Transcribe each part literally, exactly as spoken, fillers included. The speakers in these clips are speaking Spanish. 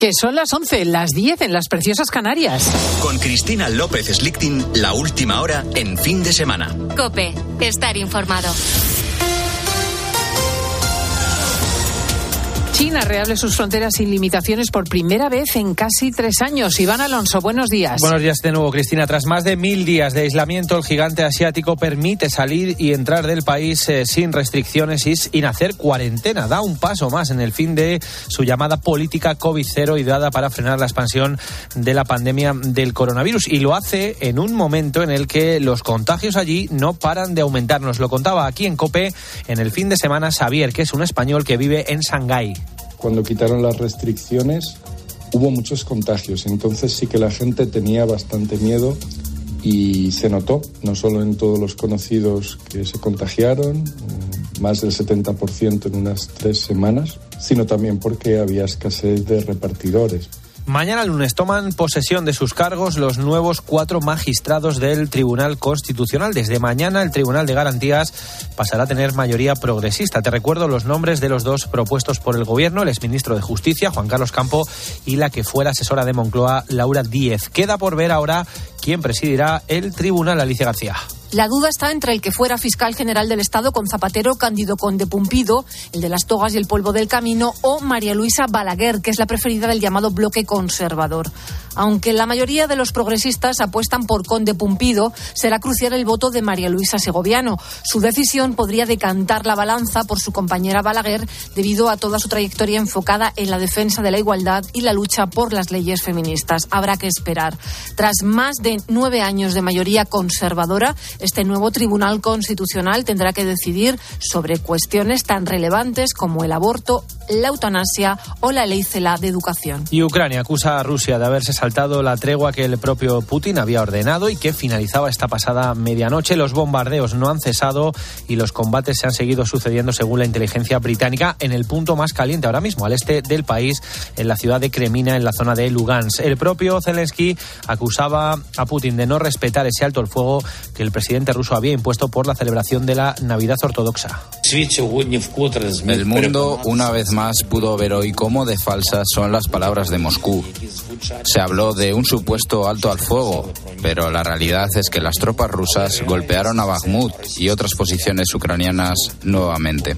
Que son las once, las diez en las preciosas Canarias. Con Cristina López Slichting, la última hora en fin de semana. COPE, estar informado. China reabre sus fronteras sin limitaciones por primera vez en casi tres años. Iván Alonso, buenos días. Buenos días de nuevo, Cristina. Tras más de mil días de aislamiento, el gigante asiático permite salir y entrar del país eh, sin restricciones y sin hacer cuarentena. Da un paso más en el fin de su llamada política COVID cero, ideada para frenar la expansión de la pandemia del coronavirus. Y lo hace en un momento en el que los contagios allí no paran de aumentar. Nos lo contaba aquí en COPE en el fin de semana Xavier, que es un español que vive en Shanghái. Cuando quitaron las restricciones hubo muchos contagios, entonces sí que la gente tenía bastante miedo y se notó, no solo en todos los conocidos que se contagiaron, más del setenta por ciento en unas tres semanas, sino también porque había escasez de repartidores. Mañana lunes toman posesión de sus cargos los nuevos cuatro magistrados del Tribunal Constitucional. Desde mañana el Tribunal de Garantías pasará a tener mayoría progresista. Te recuerdo los nombres de los dos propuestos por el Gobierno, el exministro de Justicia, Juan Carlos Campo, y la que fuera asesora de Moncloa, Laura Díez. Queda por ver ahora quién presidirá el tribunal, Alicia García. La duda está entre el que fuera fiscal general del Estado con Zapatero, Cándido Conde Pumpido, el de las togas y el polvo del camino, o María Luisa Balaguer, que es la preferida del llamado bloque conservador. Aunque la mayoría de los progresistas apuestan por Conde Pumpido, será crucial el voto de María Luisa Segoviano. Su decisión podría decantar la balanza por su compañera Balaguer debido a toda su trayectoria enfocada en la defensa de la igualdad y la lucha por las leyes feministas. Habrá que esperar. Tras más de nueve años de mayoría conservadora, este nuevo Tribunal Constitucional tendrá que decidir sobre cuestiones tan relevantes como el aborto, la eutanasia o la ley CELA de educación. Y Ucrania acusa a Rusia de haberse saltado la tregua que el propio Putin había ordenado y que finalizaba esta pasada medianoche. Los bombardeos no han cesado y los combates se han seguido sucediendo según la inteligencia británica en el punto más caliente ahora mismo, al este del país, en la ciudad de Kremina, en la zona de Lugansk. El propio Zelensky acusaba a Putin de no respetar ese alto el fuego que el presidente ruso había impuesto por la celebración de la Navidad ortodoxa. El mundo una vez más pudo ver hoy cómo de falsas son las palabras de Moscú. Se habló de un supuesto alto al fuego, pero la realidad es que las tropas rusas golpearon a Bakhmut y otras posiciones ucranianas nuevamente.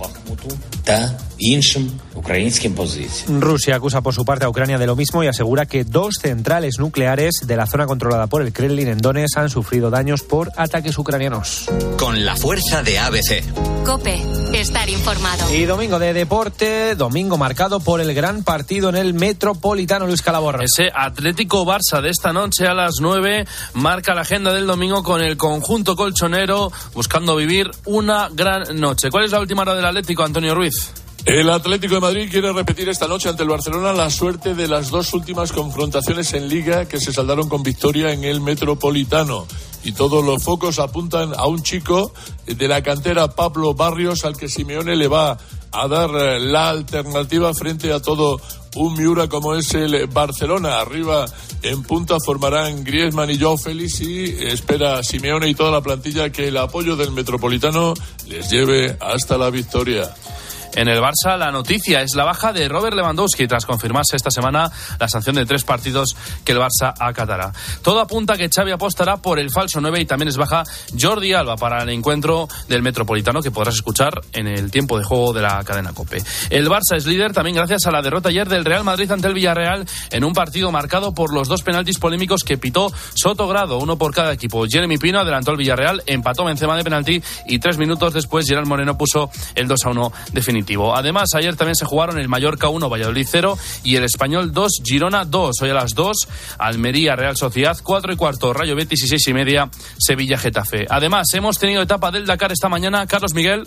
Rusia acusa por su parte a Ucrania de lo mismo y asegura que dos centrales nucleares de la zona controlada por el Kremlin en Donetsk han sufrido daños por ataques ucranianos. Con la fuerza de A B C. COPE, estar informado. Y domingo de deporte, domingo marcado por el gran partido en el Metropolitano, Luis Calabor. Ese Atlético Barça de esta noche a las nueve marca la agenda del domingo con el conjunto colchonero buscando vivir una gran noche. ¿Cuál es la última hora del Atlético, Antonio Ruiz? El Atlético de Madrid quiere repetir esta noche ante el Barcelona la suerte de las dos últimas confrontaciones en Liga que se saldaron con victoria en el Metropolitano. Y todos los focos apuntan a un chico de la cantera, Pablo Barrios, al que Simeone le va a dar la alternativa frente a todo un Miura como es el Barcelona. Arriba en punta formarán Griezmann y Joao Félix y espera Simeone y toda la plantilla que el apoyo del Metropolitano les lleve hasta la victoria. En el Barça, la noticia es la baja de Robert Lewandowski tras confirmarse esta semana la sanción de tres partidos que el Barça acatará. Todo apunta a que Xavi apostará por el falso nueve y también es baja Jordi Alba para el encuentro del Metropolitano que podrás escuchar en el tiempo de juego de la cadena COPE. El Barça es líder también gracias a la derrota ayer del Real Madrid ante el Villarreal en un partido marcado por los dos penaltis polémicos que pitó Sotogrado, uno por cada equipo. Jeremy Pino adelantó al Villarreal, empató Benzema de penalti y tres minutos después Gerard Moreno puso el dos a uno definitivo. Además, ayer también se jugaron el Mallorca uno, Valladolid cero y el Español dos, Girona dos. Hoy a las dos, Almería, Real Sociedad cuatro y cuarto, Rayo Betis y seis y media, Sevilla, Getafe. Además, hemos tenido etapa del Dakar esta mañana. Carlos Miguel.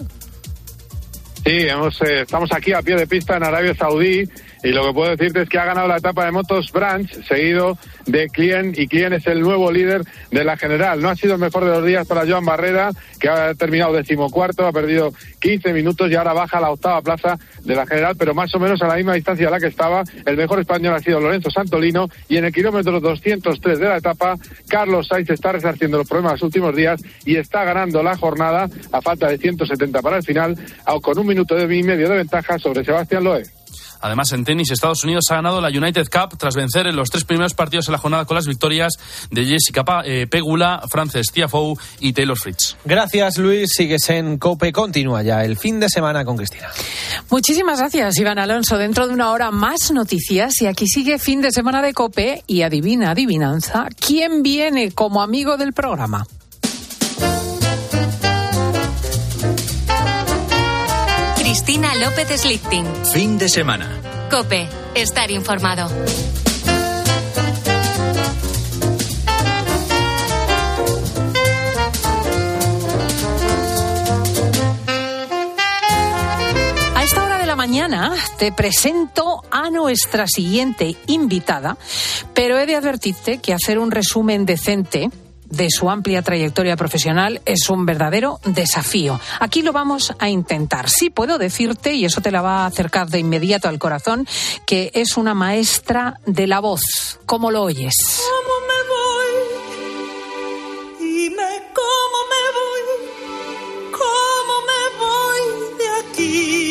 Sí, hemos, eh, estamos aquí a pie de pista en Arabia Saudí y lo que puedo decirte es que ha ganado la etapa de motos Branch, seguido de Klien, y Klien es el nuevo líder de la general. No ha sido el mejor de los días para Joan Barrera, que ha terminado decimocuarto, ha perdido quince minutos y ahora baja a la octava plaza de la general, pero más o menos a la misma distancia a la que estaba. El mejor español ha sido Lorenzo Santolino y en el kilómetro doscientos tres de la etapa, Carlos Sainz está resarciendo los problemas de los últimos días y está ganando la jornada a falta de ciento setenta para el final, con un minuto y medio de ventaja sobre Sebastián Loeb. Además, en tenis, Estados Unidos ha ganado la United Cup tras vencer en los tres primeros partidos en la jornada con las victorias de Jessica Pegula, Frances Tiafoe y Taylor Fritz. Gracias, Luis. Sigues en COPE. Continúa ya el fin de semana con Cristina. Muchísimas gracias, Iván Alonso. Dentro de una hora más noticias y aquí sigue fin de semana de COPE y adivina, adivinanza, ¿quién viene como amigo del programa? Cristina López Slichting. Fin de semana. COPE. Estar informado. A esta hora de la mañana te presento a nuestra siguiente invitada, pero he de advertirte que hacer un resumen decente de su amplia trayectoria profesional es un verdadero desafío. Aquí lo vamos a intentar. Sí puedo decirte, y eso te la va a acercar de inmediato al corazón, que es una maestra de la voz. ¿Cómo lo oyes? ¿Cómo me voy? Dime cómo me voy. ¿Cómo me voy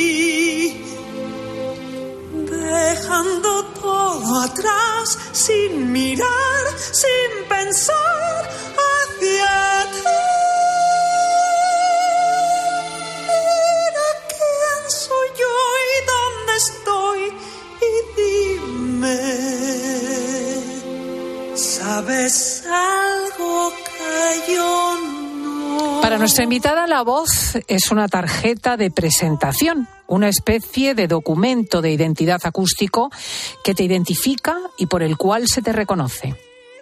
de aquí? Dejando todo atrás, sin mirar, sin pensar hacia ti. Mira quién soy yo y dónde estoy y dime, ¿sabes algo que yo no? Para nuestra invitada, la voz es una tarjeta de presentación, una especie de documento de identidad acústico que te identifica y por el cual se te reconoce.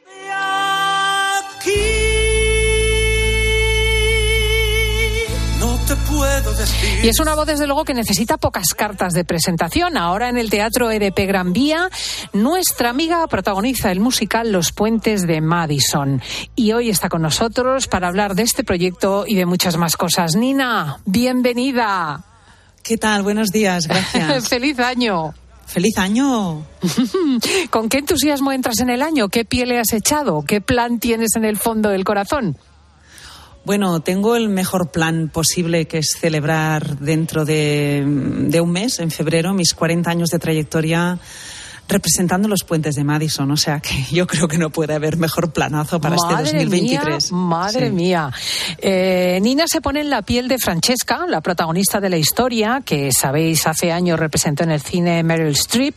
Y es una voz, desde luego, que necesita pocas cartas de presentación. Ahora en el Teatro E D P Gran Vía, nuestra amiga protagoniza el musical Los Puentes de Madison. Y hoy está con nosotros para hablar de este proyecto y de muchas más cosas. Nina, bienvenida. ¿Qué tal? Buenos días, gracias. ¡Feliz año! ¡Feliz año! ¿Con qué entusiasmo entras en el año? ¿Qué pie le has echado? ¿Qué plan tienes en el fondo del corazón? Bueno, tengo el mejor plan posible, que es celebrar dentro de, de un mes, en febrero, mis cuarenta años de trayectoria representando los Puentes de Madison. O sea que yo creo que no puede haber mejor planazo para madre este dos mil veintitrés. Mía, madre sí. mía. Eh, Nina se pone en la piel de Francesca, la protagonista de la historia, que sabéis hace años representó en el cine Meryl Streep,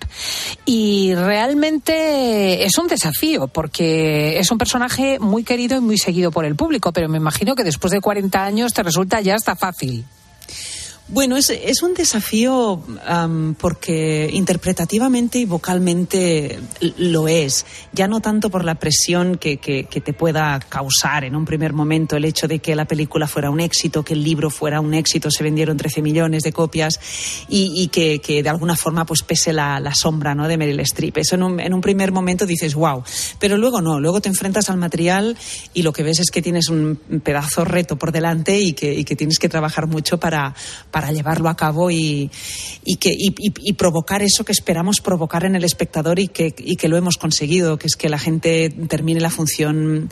y realmente es un desafío porque es un personaje muy querido y muy seguido por el público, pero me imagino que después de cuarenta años te resulta ya hasta fácil. Bueno, es, es un desafío um, porque interpretativamente y vocalmente lo es. Ya no tanto por la presión que, que, que te pueda causar en un primer momento el hecho de que la película fuera un éxito, que el libro fuera un éxito, se vendieron trece millones de copias y, y que, que de alguna forma pues pese la, la sombra, ¿no?, de Meryl Streep. Eso en un, en un primer momento dices wow, pero luego no, luego te enfrentas al material y lo que ves es que tienes un pedazo reto por delante y que, y que tienes que trabajar mucho para para llevarlo a cabo y, y, que, y, y, y provocar eso que esperamos provocar en el espectador y que, y que lo hemos conseguido, que es que la gente termine la función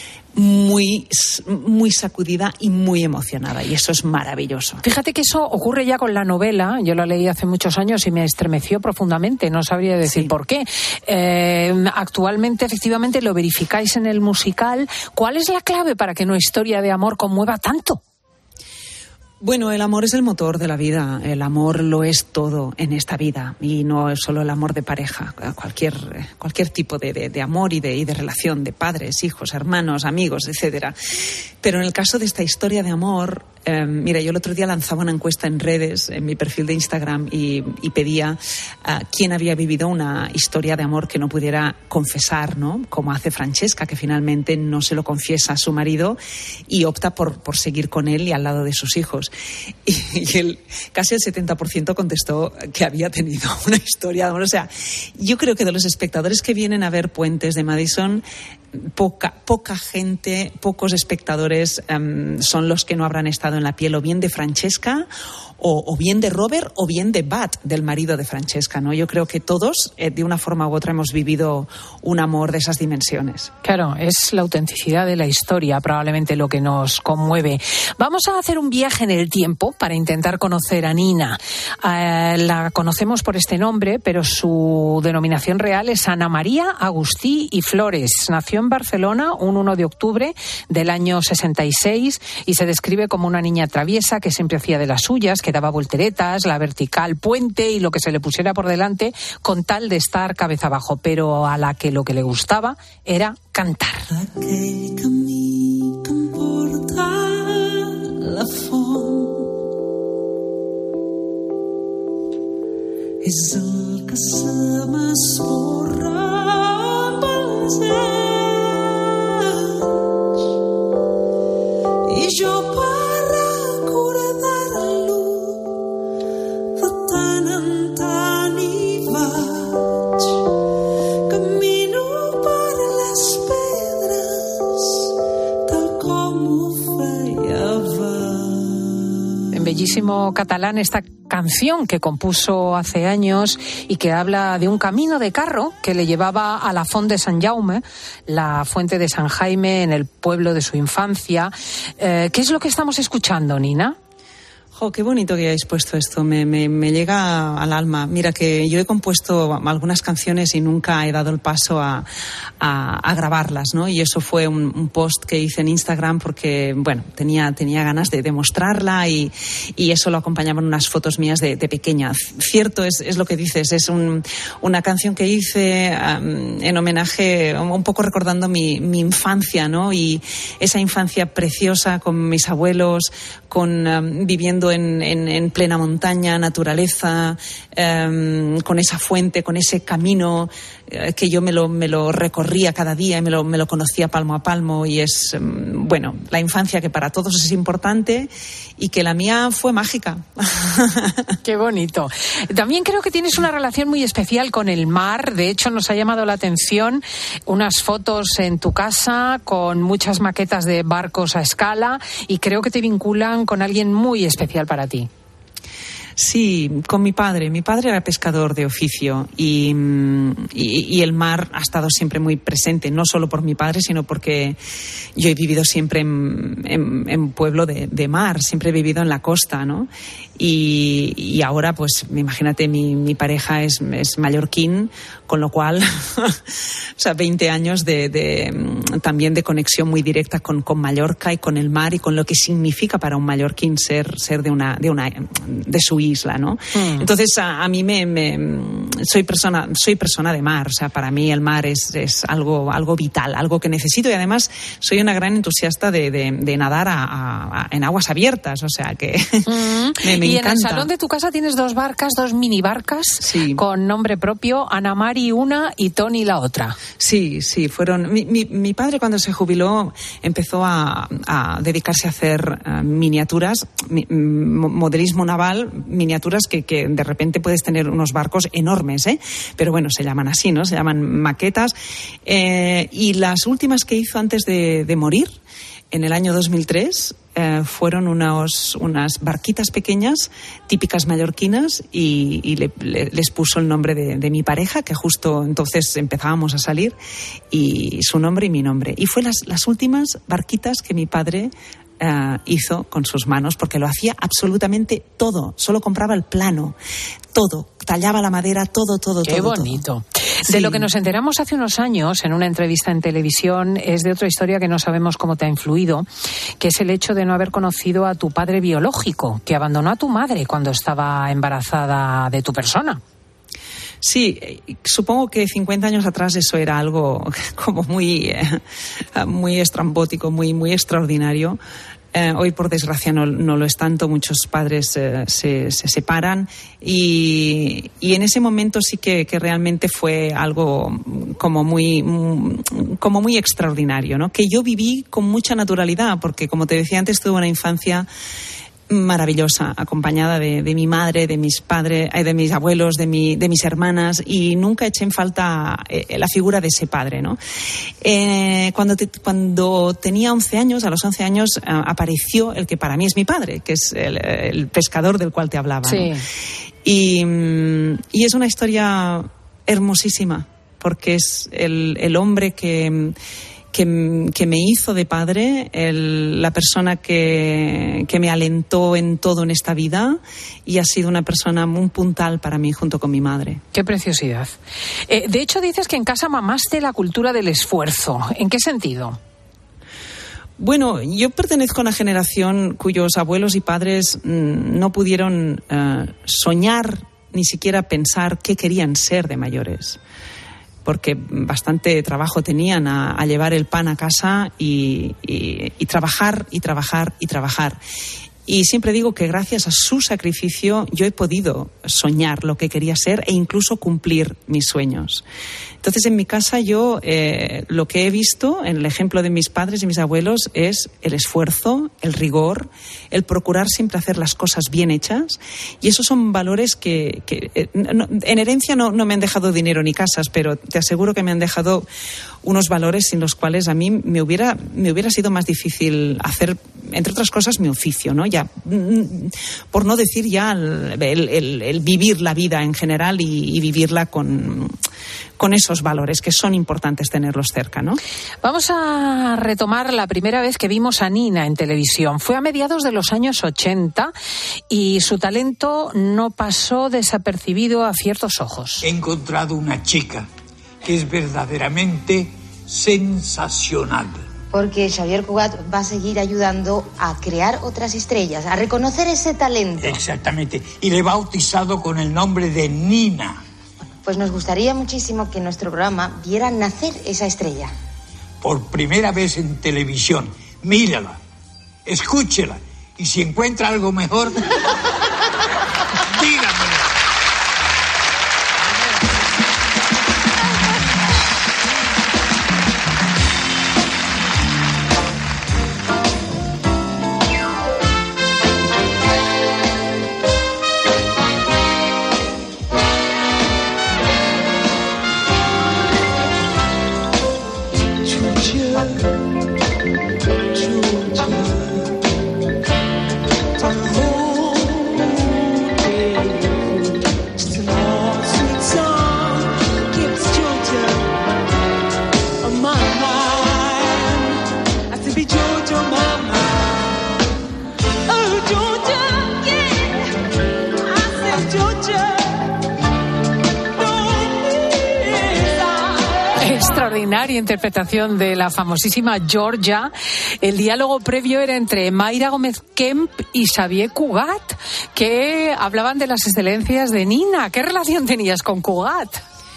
muy, muy sacudida y muy emocionada, y eso es maravilloso. Fíjate que eso ocurre ya con la novela. Yo la leí hace muchos años y me estremeció profundamente, no sabría decir sí. por qué. Eh, actualmente, efectivamente, lo verificáis en el musical. ¿Cuál es la clave para que una historia de amor conmueva tanto? Bueno, el amor es el motor de la vida, el amor lo es todo en esta vida y no es solo el amor de pareja, cualquier, cualquier tipo de, de, de amor y de, y de relación, de padres, hijos, hermanos, amigos, etcétera. Pero en el caso de esta historia de amor, eh, mira, yo el otro día lanzaba una encuesta en redes, en mi perfil de Instagram, y, y pedía uh, quién había vivido una historia de amor que no pudiera confesar, ¿no?, como hace Francesca, que finalmente no se lo confiesa a su marido y opta por, por seguir con él y al lado de sus hijos. Y, y el, casi el setenta por ciento contestó que había tenido una historia de amor. O sea, yo creo que de los espectadores que vienen a ver Puentes de Madison, poca, poca gente, pocos espectadores um, son los que no habrán estado en la piel o bien de Francesca o, o bien de Robert o bien de Bat, del marido de Francesca, ¿no? Yo creo que todos, eh, de una forma u otra, hemos vivido un amor de esas dimensiones. Claro, es la autenticidad de la historia probablemente lo que nos conmueve. Vamos a hacer un viaje en el tiempo para intentar conocer a Nina. Eh, la conocemos por este nombre, pero su denominación real es Ana María Agustí y Flores. Nació en Barcelona un uno de octubre del año sesenta y seis y se describe como una niña traviesa que siempre hacía de las suyas, que daba volteretas, la vertical, puente y lo que se le pusiera por delante con tal de estar cabeza abajo, pero a la que lo que le gustaba era cantar. Aquell camí que em porta a la font és el que se m'esborra pels anys i jo per recordar-lo de tant en tant hi vaig, camino per les pedres tal com ho feia abans. En bellísimo catalán esta canción que compuso hace años y que habla de un camino de carro que le llevaba a la Font de Sant Jaume, la fuente de San Jaime en el pueblo de su infancia. Eh, ¿Qué es lo que estamos escuchando, Nina? Jo, qué bonito que hayáis puesto esto, me, me, me llega al alma. Mira que yo he compuesto algunas canciones y nunca he dado el paso a, a, a grabarlas, ¿no? Y eso fue un, un post que hice en Instagram porque, bueno, tenía, tenía ganas de demostrarla y, y eso lo acompañaban unas fotos mías de, de pequeña. Cierto, es, es lo que dices, es un, una canción que hice um, en homenaje, un poco recordando mi, mi infancia, ¿no? Y esa infancia preciosa con mis abuelos, con um, viviendo En, en, en plena montaña, naturaleza, eh, con esa fuente, con ese camino eh, que yo me lo, me lo recorría cada día y me lo, me lo conocía palmo a palmo. Y es, eh, bueno, la infancia que para todos es importante y que la mía fue mágica. Qué bonito. También creo que tienes una relación muy especial con el mar. De hecho, nos ha llamado la atención unas fotos en tu casa con muchas maquetas de barcos a escala y creo que te vinculan con alguien muy especial para ti. Sí, con mi padre. Mi padre era pescador de oficio y, y, y el mar ha estado siempre muy presente, no solo por mi padre, sino porque yo he vivido siempre en, en, en pueblo de, de mar, siempre he vivido en la costa, ¿no? Y, y ahora, pues, imagínate, mi, mi pareja es, es mallorquín, con lo cual, o sea, veinte años de, de, también de conexión muy directa con, con Mallorca y con el mar y con lo que significa para un mallorquín ser, ser de una, de una, de su isla, ¿no? Mm. Entonces, a, a mí me, me, soy persona, soy persona de mar, o sea, para mí el mar es, es algo, algo vital, algo que necesito y además soy una gran entusiasta de, de, de nadar a, a, a, en aguas abiertas, o sea que mm. me, me y encanta. En el salón de tu casa tienes dos barcas, dos mini barcas, sí, con nombre propio, Ana Mari una y Tony la otra. Sí, sí, fueron... Mi, mi, mi padre cuando se jubiló empezó a, a dedicarse a hacer uh, miniaturas, mi, modelismo naval, miniaturas que, que de repente puedes tener unos barcos enormes, ¿eh? Pero bueno, se llaman así, ¿no? Se llaman maquetas. Eh, y las últimas que hizo antes de, de morir, en el año dos mil tres, eh, fueron unos, unas barquitas pequeñas, típicas mallorquinas, y, y le, le, les puso el nombre de, de mi pareja, que justo entonces empezábamos a salir, y su nombre y mi nombre. Y fue las, las últimas barquitas que mi padre Uh, hizo con sus manos, porque lo hacía absolutamente todo, solo compraba el plano, todo, tallaba la madera, todo, todo, Qué todo. Qué bonito. Todo. De sí. lo que nos enteramos hace unos años en una entrevista en televisión es de otra historia que no sabemos cómo te ha influido, que es el hecho de no haber conocido a tu padre biológico, que abandonó a tu madre cuando estaba embarazada de tu persona. Sí, supongo que cincuenta años atrás eso era algo como muy, eh, muy estrambótico, muy, muy extraordinario. Eh, hoy, por desgracia, no, no lo es tanto. Muchos padres eh, se, se separan y, y en ese momento sí que, que realmente fue algo como muy, como muy extraordinario, ¿no? Que yo viví con mucha naturalidad porque, como te decía antes, tuve una infancia maravillosa, acompañada de, de mi madre, de mis padres, de mis abuelos, de, mi, de mis hermanas, y nunca eché en falta eh, la figura de ese padre, ¿no? Eh, cuando, te, cuando tenía once años, a los once años, eh, apareció el que para mí es mi padre, que es el, el pescador del cual te hablaba. Sí. ¿no? Y, y es una historia hermosísima, porque es el, el hombre que... Que, que me hizo de padre, el, la persona que, que me alentó en todo en esta vida, y ha sido una persona muy puntal para mí junto con mi madre. Qué preciosidad. Eh, de hecho, dices que en casa mamaste la cultura del esfuerzo. ¿En qué sentido? Bueno, yo pertenezco a una generación cuyos abuelos y padres mmm, no pudieron uh, soñar ni siquiera pensar qué querían ser de mayores, porque bastante trabajo tenían a, a llevar el pan a casa y, y, y trabajar y trabajar y trabajar. Y siempre digo que gracias a su sacrificio yo he podido soñar lo que quería ser e incluso cumplir mis sueños. Entonces, en mi casa yo eh, lo que he visto en el ejemplo de mis padres y mis abuelos es el esfuerzo, el rigor, el procurar siempre hacer las cosas bien hechas. Y esos son valores que, que eh, no, en herencia no, no me han dejado dinero ni casas, pero te aseguro que me han dejado unos valores sin los cuales a mí me hubiera, me hubiera sido más difícil hacer, entre otras cosas, mi oficio, ¿no? Ya, por no decir ya el, el, el, el vivir la vida en general y, y vivirla con, con esos valores que son importantes tenerlos cerca, ¿no? Vamos a retomar la primera vez que vimos a Nina en televisión. Fue a mediados de los años ochenta y su talento no pasó desapercibido a ciertos ojos. He encontrado una chica que es verdaderamente sensacional. Porque Xavier Cugat va a seguir ayudando a crear otras estrellas, a reconocer ese talento. Exactamente, y le he bautizado con el nombre de Nina. Pues nos gustaría muchísimo que nuestro programa viera nacer esa estrella. Por primera vez en televisión, mírala, escúchela, y si encuentra algo mejor, dígamelo. Extraordinaria interpretación de la famosísima Georgia. El diálogo previo era entre Mayra Gómez Kemp y Xavier Cugat, que hablaban de las excelencias de Nina. ¿Qué relación tenías con Cugat?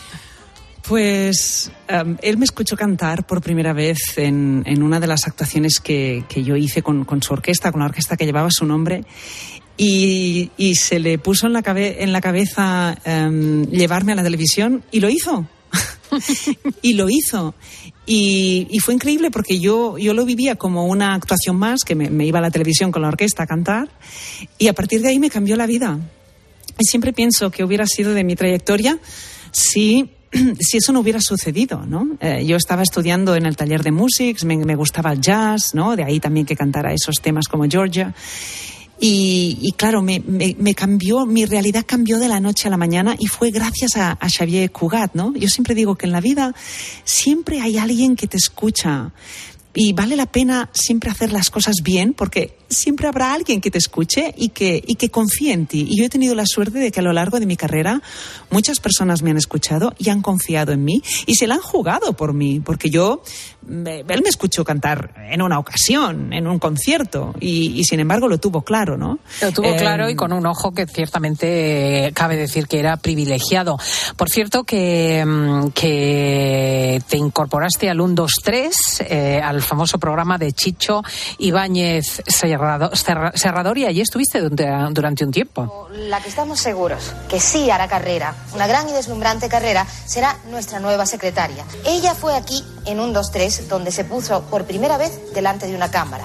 Pues um, él me escuchó cantar por primera vez en, en una de las actuaciones que, que yo hice con, con su orquesta, con la orquesta que llevaba su nombre. Y, y se le puso en la, cabe, en la cabeza um, llevarme a la televisión y lo hizo. y lo hizo y, y fue increíble porque yo, yo lo vivía como una actuación más, que me, me iba a la televisión con la orquesta a cantar, y a partir de ahí me cambió la vida. Y siempre pienso que hubiera sido de mi trayectoria si, si eso no hubiera sucedido, ¿no? Eh, yo estaba estudiando en el taller de Musics, me, me gustaba el jazz, ¿no? De ahí también que cantara esos temas como Georgia. Y, y claro, me, me, me cambió, mi realidad cambió de la noche a la mañana, y fue gracias a, a Xavier Cugat, ¿no? Yo siempre digo que en la vida siempre hay alguien que te escucha. Y vale la pena siempre hacer las cosas bien, porque siempre habrá alguien que te escuche y que, y que confíe en ti. Y yo he tenido la suerte de que a lo largo de mi carrera muchas personas me han escuchado y han confiado en mí y se la han jugado por mí, porque yo, él me escuchó cantar en una ocasión, en un concierto, y, y sin embargo lo tuvo claro, ¿no? Lo tuvo eh, claro y con un ojo que ciertamente cabe decir que era privilegiado. Por cierto, que, que te incorporaste al uno dos tres, eh, al famoso programa de Chicho Ibáñez Serrador, Serrador, y allí estuviste durante, durante un tiempo. La que estamos seguros que sí hará carrera, una gran y deslumbrante carrera, será nuestra nueva secretaria. Ella fue aquí en uno dos tres donde se puso por primera vez delante de una cámara.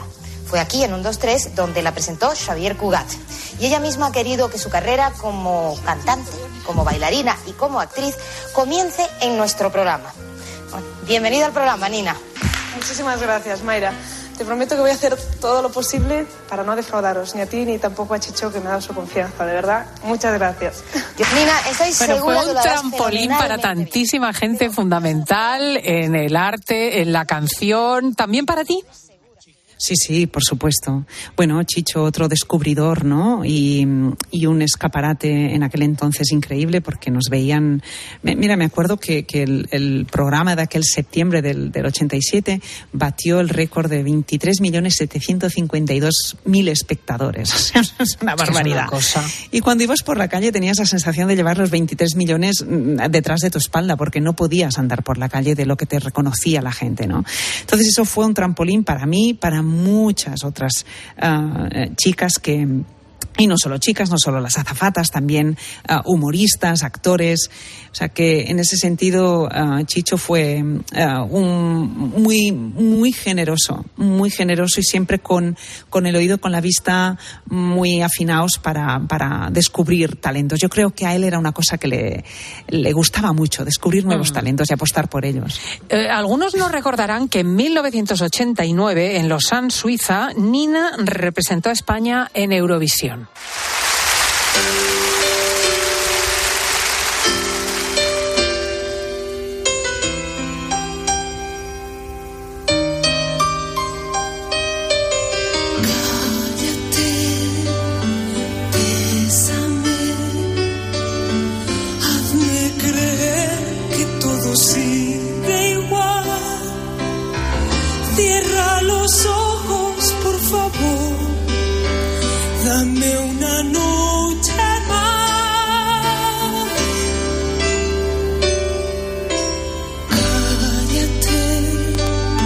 Fue aquí, en un dos tres, donde la presentó Xavier Cugat. Y ella misma ha querido que su carrera como cantante, como bailarina y como actriz comience en nuestro programa. Bueno, bienvenida al programa, Nina. Muchísimas gracias, Mayra. Te prometo que voy a hacer todo lo posible para no defraudaros, ni a ti ni tampoco a Chicho, que me ha dado su confianza, de verdad. Muchas gracias. Nina, estoy Bueno, segura fue un que lo harás trampolín para tantísima gente fundamental en el arte, en la canción. ¿También para ti? Sí, sí, por supuesto. Bueno, Chicho, otro descubridor, ¿no? Y, y un escaparate en aquel entonces increíble, porque nos veían... Mira, me acuerdo que, que el, el programa de aquel septiembre del, del ochenta y siete batió el récord de veintitrés millones setecientos cincuenta y dos mil espectadores. O sea, es una barbaridad. Es una cosa. Y cuando ibas por la calle tenías la sensación de llevar los veintitrés millones detrás de tu espalda, porque no podías andar por la calle de lo que te reconocía la gente, ¿no? Entonces eso fue un trampolín para mí, para muchas otras uh, chicas que... Y no solo chicas, no solo las azafatas, también uh, humoristas, actores. O sea que en ese sentido uh, Chicho fue uh, un muy muy generoso, muy generoso y siempre con, con el oído, con la vista muy afinados para, para descubrir talentos. Yo creo que a él era una cosa que le, le gustaba mucho, descubrir nuevos mm. talentos y apostar por ellos. Eh, algunos nos recordarán que en mil novecientos ochenta y nueve, en Lausanne, Suiza, Nina representó a España en Eurovisión. Dame una noche más. Cállate,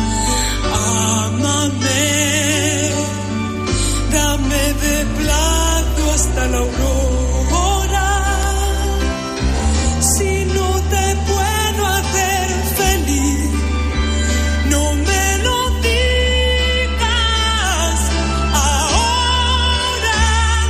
ámame, dame de plato hasta la aurora. Si no te puedo hacer feliz, no me lo digas ahora.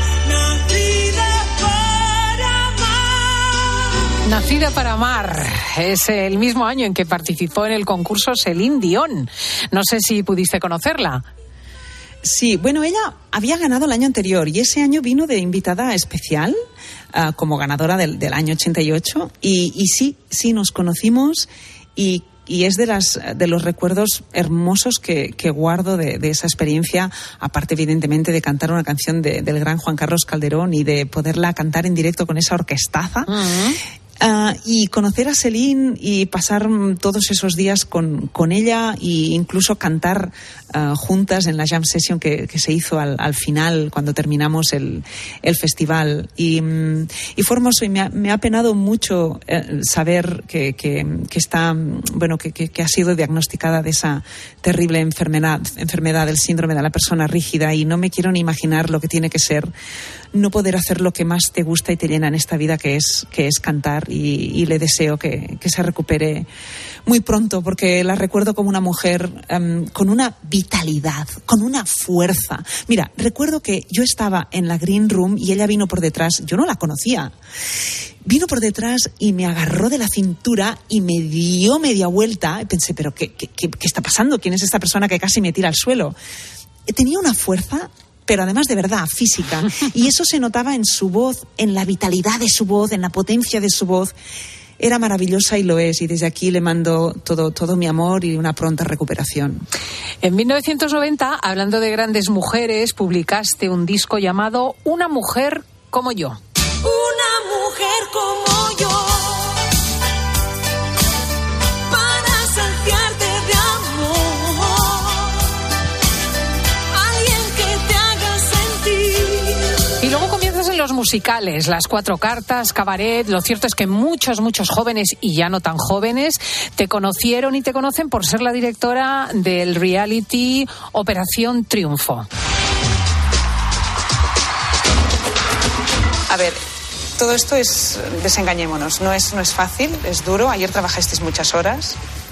Nacida para amar. Es el mismo año en que participó en el concurso Celine Dion. No sé si pudiste conocerla. Sí, bueno, ella había ganado el año anterior y ese año vino de invitada especial uh, como ganadora del, del año ochenta y ocho y, y sí, sí, nos conocimos y Y es de las de los recuerdos hermosos que, que guardo de, de esa experiencia, aparte evidentemente de cantar una canción de, del gran Juan Carlos Calderón y de poderla cantar en directo con esa orquestaza. Uh-huh. Uh, y conocer a Celine y pasar todos esos días con, con ella e incluso cantar uh, juntas en la jam session que, que se hizo al, al final cuando terminamos el, el festival. Y, um, y fue hermoso y me ha, me ha penado mucho uh, saber que, que, que está, bueno, que, que, que ha sido diagnosticada de esa terrible enfermedad, enfermedad del síndrome de la persona rígida, y no me quiero ni imaginar lo que tiene que ser no poder hacer lo que más te gusta y te llena en esta vida, que es, que es cantar. Y, y le deseo que, que se recupere muy pronto, porque la recuerdo como una mujer um, con una vitalidad, con una fuerza. Mira, recuerdo que yo estaba en la Green Room y ella vino por detrás, yo no la conocía, vino por detrás y me agarró de la cintura y me dio media vuelta y pensé, pero ¿qué, qué, qué, qué está pasando? ¿Quién es esta persona que casi me tira al suelo? Tenía una fuerza, pero además de verdad, física. Y eso se notaba en su voz, en la vitalidad de su voz, en la potencia de su voz. Era maravillosa y lo es. Y desde aquí le mando todo, todo mi amor y una pronta recuperación. En mil novecientos noventa, hablando de grandes mujeres, publicaste un disco llamado Una mujer como yo. Una mujer como yo, para saciarte de amor, alguien que te haga sentir. Y luego comienzas en los musicales, Las Cuatro Cartas, Cabaret. Lo cierto es que muchos, muchos jóvenes y ya no tan jóvenes te conocieron y te conocen por ser la directora del reality Operación Triunfo. A ver, todo esto es, desengañémonos, no es, no es fácil, es duro. Ayer trabajasteis muchas horas,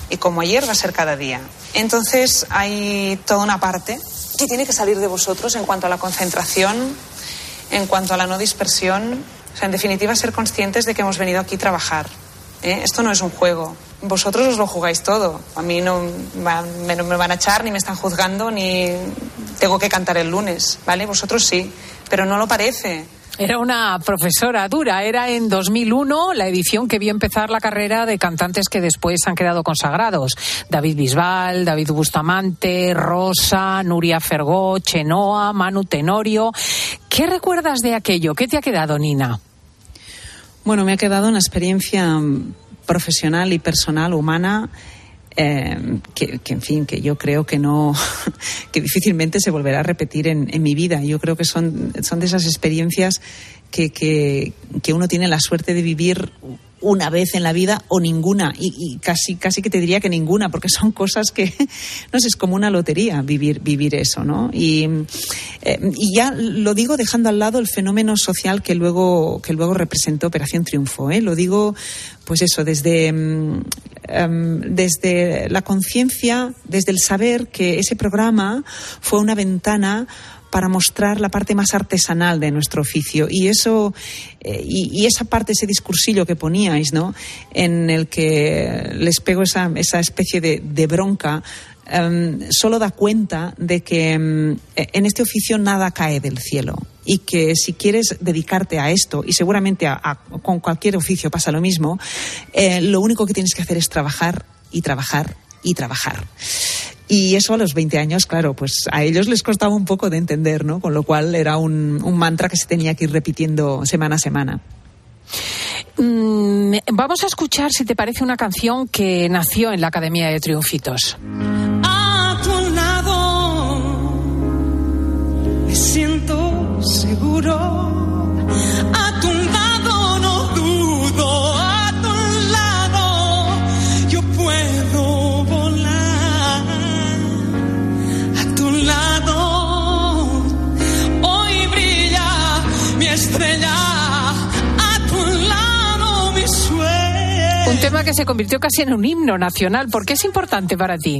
y como ayer va a ser cada día. Entonces hay toda una parte que tiene que salir de vosotros en cuanto a la concentración, en cuanto a la no dispersión, o sea, en definitiva ser conscientes de que hemos venido aquí a trabajar. ¿eh? Esto no es un juego. Vosotros os lo jugáis todo. A mí no me, no me van a echar, ni me están juzgando, ni tengo que cantar el lunes, ¿vale? Vosotros sí, pero no lo parece. Era una profesora dura. Era en dos mil uno la edición que vio empezar la carrera de cantantes que después han quedado consagrados. David Bisbal, David Bustamante, Rosa, Nuria Fergó, Chenoa, Manu Tenorio. ¿Qué recuerdas de aquello? ¿Qué te ha quedado, Nina? Bueno, me ha quedado una experiencia profesional y personal, humana, eh, que, que, en fin, que yo creo que no, que difícilmente se volverá a repetir en, en mi vida. Yo creo que son, son de esas experiencias que, que, que uno tiene la suerte de vivir una vez en la vida o ninguna, y, y casi casi que te diría que ninguna, porque son cosas que, no sé, es como una lotería vivir vivir eso, ¿no? Y, eh, y ya lo digo dejando al lado el fenómeno social que luego que luego representó Operación Triunfo, ¿eh? Lo digo, pues eso, desde um, desde la conciencia, desde el saber que ese programa fue una ventana para mostrar la parte más artesanal de nuestro oficio, y eso eh, y, y esa parte, ese discursillo que poníais, ¿no?, en el que les pego esa, esa especie de, de bronca, um, solo da cuenta de que um, en este oficio nada cae del cielo, y que si quieres dedicarte a esto, y seguramente a, a, con cualquier oficio pasa lo mismo, eh, lo único que tienes que hacer es trabajar y trabajar y trabajar. Y eso a los veinte años, claro, pues a ellos les costaba un poco de entender, ¿no? Con lo cual era un, un mantra que se tenía que ir repitiendo semana a semana. Mm, vamos a escuchar, si te parece, una canción que nació en la Academia de Triunfitos. A tu lado me siento seguro, a tu lado no dudo, a tu lado yo puedo volar. Lado, hoy brilla mi estrella, a tu lado mi sueño. Un tema que se convirtió casi en un himno nacional. ¿Por qué es importante para ti?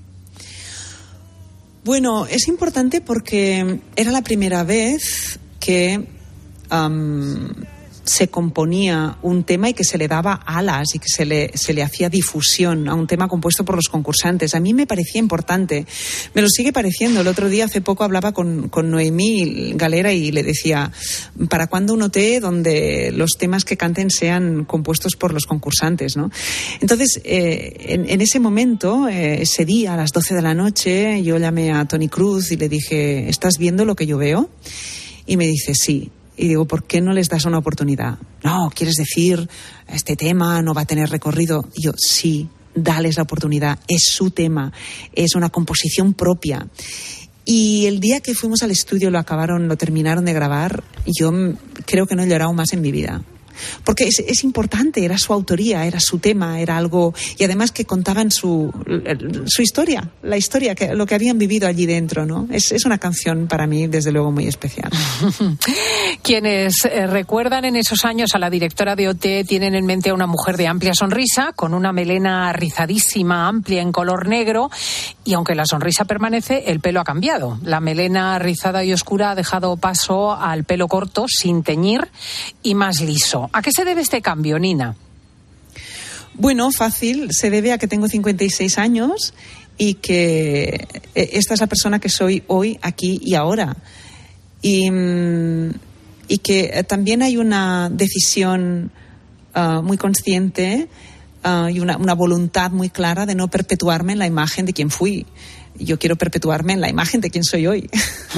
Bueno, es importante porque era la primera vez que um, se componía un tema y que se le daba alas y que se le, se le hacía difusión a un tema compuesto por los concursantes. A mí me parecía importante, me lo sigue pareciendo. El otro día, hace poco, hablaba con, con Noemí Galera y le decía, ¿para cuándo un O T donde los temas que canten sean compuestos por los concursantes, ¿no? Entonces, eh, en, en ese momento, eh, ese día, a las doce de la noche, yo llamé a Toni Cruz y le dije, ¿estás viendo lo que yo veo? Y me dice, sí. Y digo, ¿por qué no les das una oportunidad? No, ¿quieres decir, este tema no va a tener recorrido? Y yo, sí, dales la oportunidad. Es su tema, es una composición propia. Y el día que fuimos al estudio, lo acabaron, lo terminaron de grabar, yo creo que no he llorado más en mi vida. Porque es, es importante, era su autoría, era su tema, era algo, y además que contaban su, su historia, la historia, que, lo que habían vivido allí dentro, ¿no? Es, es una canción para mí, desde luego, muy especial. Quienes eh, recuerdan en esos años a la directora de O T tienen en mente a una mujer de amplia sonrisa, con una melena rizadísima, amplia, en color negro, y aunque la sonrisa permanece, el pelo ha cambiado. La melena rizada y oscura ha dejado paso al pelo corto, sin teñir y más liso. ¿A qué se debe este cambio, Nina? Bueno, fácil. Se debe a que tengo cincuenta y seis años y que esta es la persona que soy hoy, aquí y ahora. Y, y que también hay una decisión uh, muy consciente uh, y una, una voluntad muy clara de no perpetuarme en la imagen de quien fui. Yo quiero perpetuarme en la imagen de quien soy hoy.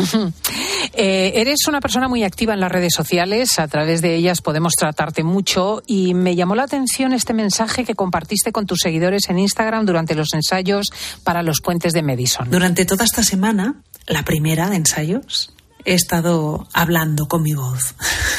eh, eres una persona muy activa en las redes sociales, a través de ellas podemos tratarte mucho, y me llamó la atención este mensaje que compartiste con tus seguidores en Instagram durante los ensayos para los puentes de Madison. Durante toda esta semana, la primera de ensayos, he estado hablando con mi voz.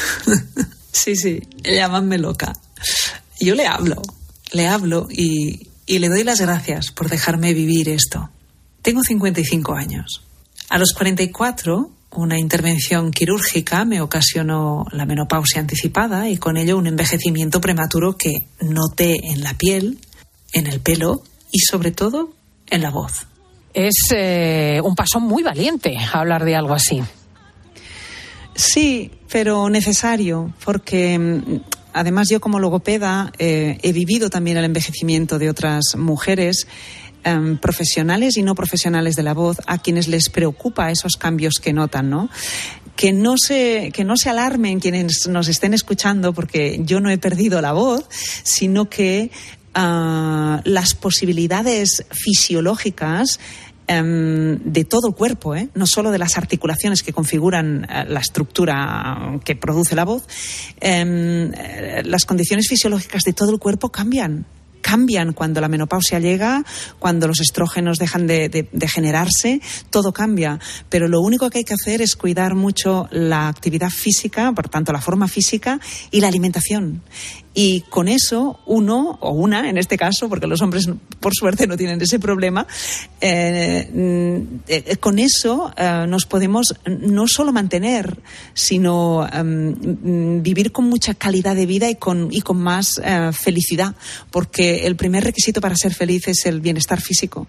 Sí, sí, llámame loca. Yo le hablo, le hablo y, y le doy las gracias por dejarme vivir esto. Tengo cincuenta y cinco años. A los cuarenta y cuatro, una intervención quirúrgica me ocasionó la menopausia anticipada y con ello un envejecimiento prematuro que noté en la piel, en el pelo y sobre todo en la voz. Es eh, un paso muy valiente hablar de algo así. Sí, pero necesario, porque además yo como logopeda eh, he vivido también el envejecimiento de otras mujeres eh, profesionales y no profesionales de la voz, a quienes les preocupa esos cambios que notan, ¿no? Que no se, que no se alarmen quienes nos estén escuchando, porque yo no he perdido la voz, sino que uh, las posibilidades fisiológicas de todo el cuerpo, ¿eh? No solo de las articulaciones que configuran la estructura que produce la voz, eh, las condiciones fisiológicas de todo el cuerpo cambian. Cambian cuando la menopausia llega, cuando los estrógenos dejan de, de, de generarse, todo cambia. Pero lo único que hay que hacer es cuidar mucho la actividad física, por tanto la forma física y la alimentación. Y con eso uno, o una en este caso, porque los hombres por suerte no tienen ese problema, eh, eh, con eso eh, nos podemos no solo mantener, sino eh, vivir con mucha calidad de vida y con, y con más eh, felicidad, porque el primer requisito para ser feliz es el bienestar físico.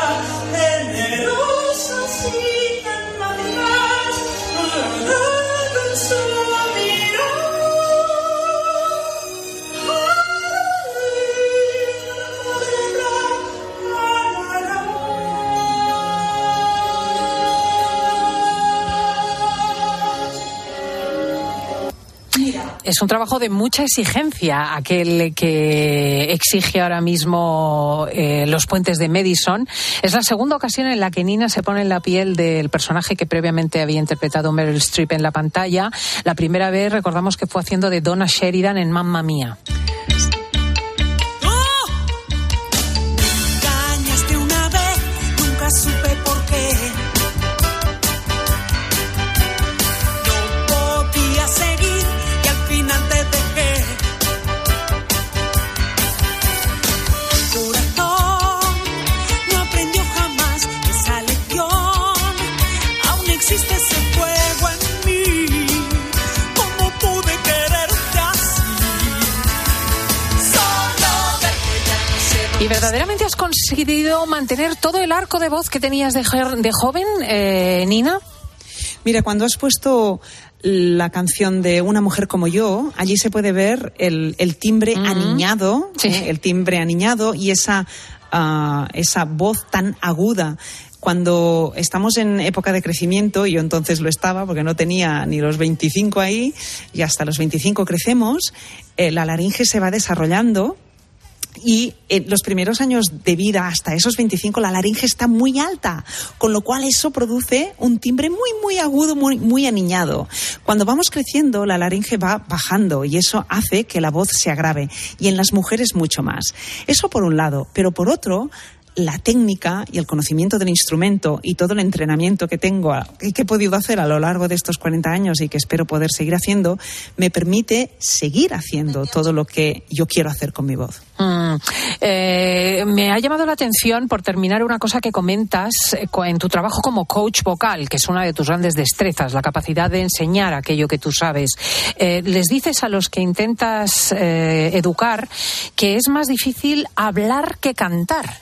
Es un trabajo de mucha exigencia, aquel que exige ahora mismo eh, los puentes de Madison. Es la segunda ocasión en la que Nina se pone en la piel del personaje que previamente había interpretado Meryl Streep en la pantalla. La primera vez, recordamos que fue haciendo de Donna Sheridan en Mamma Mía. ¿Y verdaderamente has conseguido mantener todo el arco de voz que tenías de, de joven, eh, Nina? Mira, cuando has puesto la canción de Una mujer como yo, allí se puede ver el, el timbre uh-huh. aniñado, sí. eh, el timbre aniñado y esa, uh, esa voz tan aguda. Cuando estamos en época de crecimiento, y yo entonces lo estaba porque no tenía ni los veinticinco ahí, y hasta los veinticinco crecemos, eh, la laringe se va desarrollando. Y en los primeros años de vida, hasta esos veinticinco, la laringe está muy alta, con lo cual eso produce un timbre muy, muy agudo, muy, muy aniñado. Cuando vamos creciendo, la laringe va bajando y eso hace que la voz se agrave. Y en las mujeres mucho más. Eso por un lado. Pero por otro, la técnica y el conocimiento del instrumento y todo el entrenamiento que tengo y que he podido hacer a lo largo de estos cuarenta años y que espero poder seguir haciendo, me permite seguir haciendo todo lo que yo quiero hacer con mi voz. Mm, eh, me ha llamado la atención, por terminar, una cosa que comentas en tu trabajo como coach vocal, que es una de tus grandes destrezas, la capacidad de enseñar aquello que tú sabes. Eh, les dices a los que intentas eh, educar que es más difícil hablar que cantar.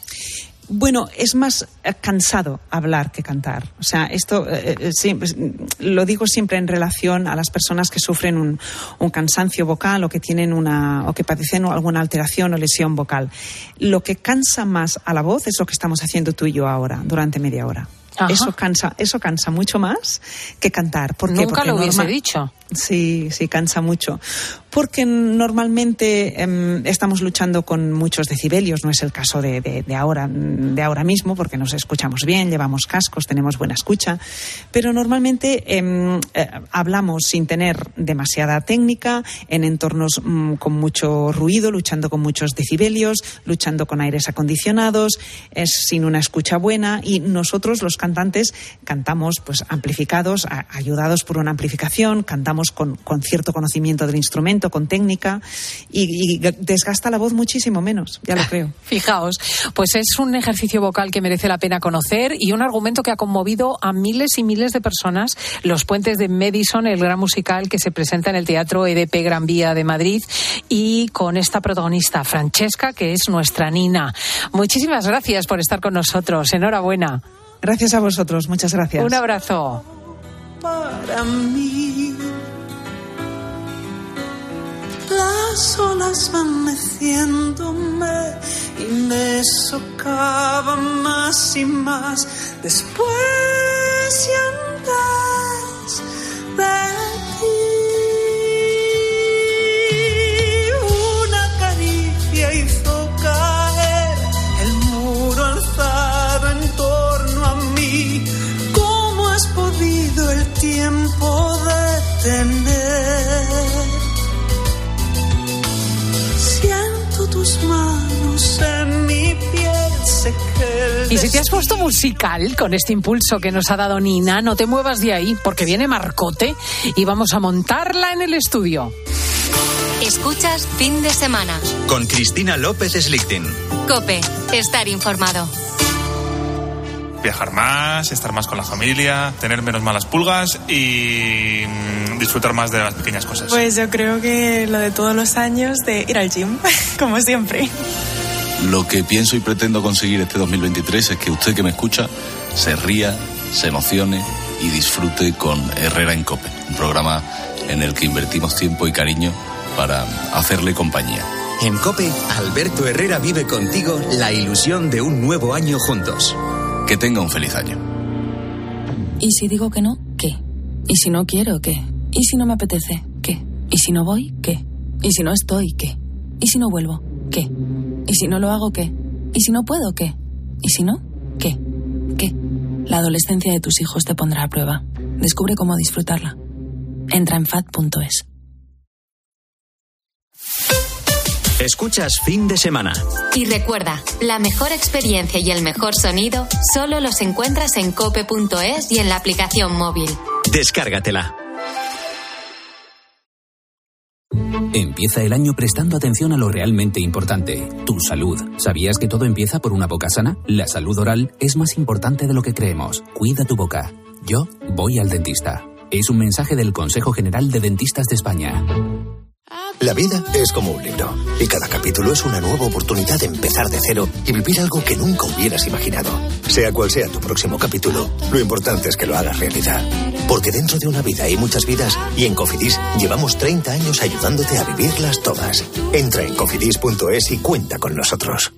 Bueno, es más cansado hablar que cantar. O sea, esto eh, sí, lo digo siempre en relación a las personas que sufren un, un cansancio vocal o que tienen una o que padecen alguna alteración o lesión vocal. Lo que cansa más a la voz es lo que estamos haciendo tú y yo ahora, durante media hora. Ajá. Eso cansa, eso cansa mucho más que cantar. ¿Por qué? Nunca Porque lo hubiese normal... dicho. Sí, sí, cansa mucho. Porque normalmente eh, estamos luchando con muchos decibelios, no es el caso de, de, de, ahora, de ahora mismo, porque nos escuchamos bien, llevamos cascos, tenemos buena escucha, pero normalmente eh, eh, hablamos sin tener demasiada técnica, en entornos mm, con mucho ruido, luchando con muchos decibelios, luchando con aires acondicionados, es sin una escucha buena, y nosotros los cantantes cantamos pues amplificados, a, ayudados por una amplificación, cantamos digamos, con, con cierto conocimiento del instrumento, con técnica, y, y desgasta la voz muchísimo menos, ya lo creo. Fijaos, pues es un ejercicio vocal que merece la pena conocer y un argumento que ha conmovido a miles y miles de personas. Los Puentes de Madison, el gran musical que se presenta en el Teatro E D P Gran Vía de Madrid, y con esta protagonista, Francesca, que es nuestra Nina. Muchísimas gracias por estar con nosotros. Enhorabuena. Gracias a vosotros, muchas gracias. Un abrazo. Para mí, las olas van meciéndome y me socavan más y más. Después y antes de ti, una caricia hizo caer el muro alzado en torno a mí. ¿Cómo has podido el tiempo detener? Siento tus manos en mi piel, sé que... Y si te has puesto musical con este impulso que nos ha dado Nina, no te muevas de ahí, porque viene Marcote y vamos a montarla en el estudio. Escuchas Fin de Semana con Cristina López Slichting. COPE, estar informado. Viajar más, estar más con la familia, tener menos malas pulgas y disfrutar más de las pequeñas cosas. Pues yo creo que lo de todos los años de ir al gym, como siempre. Lo que pienso y pretendo conseguir este dos mil veintitrés es que usted que me escucha se ría, se emocione y disfrute con Herrera en COPE, un programa en el que invertimos tiempo y cariño para hacerle compañía. En COPE, Alberto Herrera vive contigo la ilusión de un nuevo año juntos. Que tenga un feliz año. ¿Y si digo que no? ¿Qué? ¿Y si no quiero? ¿Qué? ¿Y si no me apetece? ¿Qué? ¿Y si no voy? ¿Qué? ¿Y si no estoy? ¿Qué? ¿Y si no vuelvo? ¿Qué? ¿Y si no lo hago? ¿Qué? ¿Y si no puedo? ¿Qué? ¿Y si no? ¿Qué? ¿Qué? La adolescencia de tus hijos te pondrá a prueba. Descubre cómo disfrutarla. Entra en fat punto es. Escuchas Fin de Semana. Y recuerda, la mejor experiencia y el mejor sonido solo los encuentras en cope punto es y en la aplicación móvil. Descárgatela. Empieza el año prestando atención a lo realmente importante, tu salud. ¿Sabías que todo empieza por una boca sana? La salud oral es más importante de lo que creemos. Cuida tu boca. Yo voy al dentista. Es un mensaje del Consejo General de Dentistas de España. La vida es como un libro, y cada capítulo es una nueva oportunidad de empezar de cero y vivir algo que nunca hubieras imaginado. Sea cual sea tu próximo capítulo, lo importante es que lo hagas realidad. Porque dentro de una vida hay muchas vidas, y en Cofidis llevamos treinta años ayudándote a vivirlas todas. Entra en cofidis punto es y cuenta con nosotros.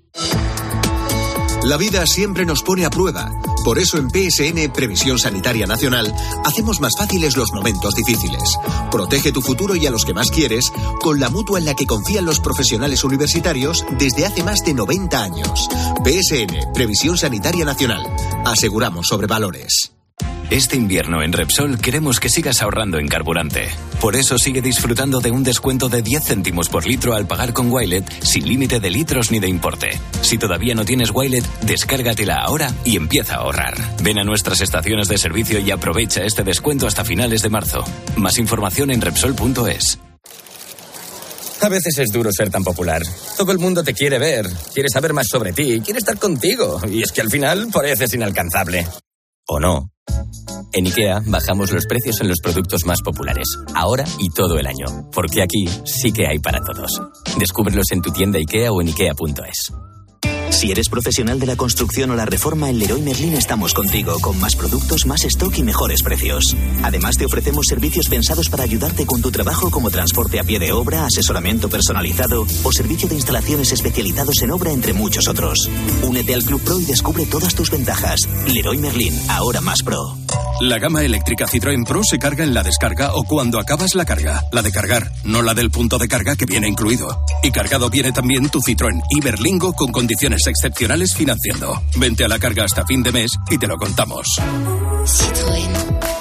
La vida siempre nos pone a prueba. Por eso en P S N, Previsión Sanitaria Nacional, hacemos más fáciles los momentos difíciles. Protege tu futuro y a los que más quieres con la mutua en la que confían los profesionales universitarios desde hace más de noventa años. P S N, Previsión Sanitaria Nacional. Aseguramos sobre valores. Este invierno en Repsol queremos que sigas ahorrando en carburante. Por eso sigue disfrutando de un descuento de diez céntimos por litro al pagar con Wilet sin límite de litros ni de importe. Si todavía no tienes Wilet, descárgatela ahora y empieza a ahorrar. Ven a nuestras estaciones de servicio y aprovecha este descuento hasta finales de marzo. Más información en Repsol punto es. A veces es duro ser tan popular. Todo el mundo te quiere ver, quiere saber más sobre ti, quiere estar contigo. Y es que al final pareces inalcanzable. ¿O no? En IKEA bajamos los precios en los productos más populares, ahora y todo el año, porque aquí sí que hay para todos. Descúbrelos en tu tienda IKEA o en ikea punto es. Si eres profesional de la construcción o la reforma, en Leroy Merlin estamos contigo, con más productos, más stock y mejores precios. Además, te ofrecemos servicios pensados para ayudarte con tu trabajo, como transporte a pie de obra, asesoramiento personalizado o servicio de instalaciones especializados en obra, entre muchos otros. Únete al Club Pro y descubre todas tus ventajas. Leroy Merlin, ahora más pro. La gama eléctrica Citroën Pro se carga en la descarga o cuando acabas la carga. La de cargar, no la del punto de carga que viene incluido. Y cargado viene también tu Citroën Iberlingo con condiciones excepcionales financiando. Vente a la carga hasta fin de mes y te lo contamos. Citroën.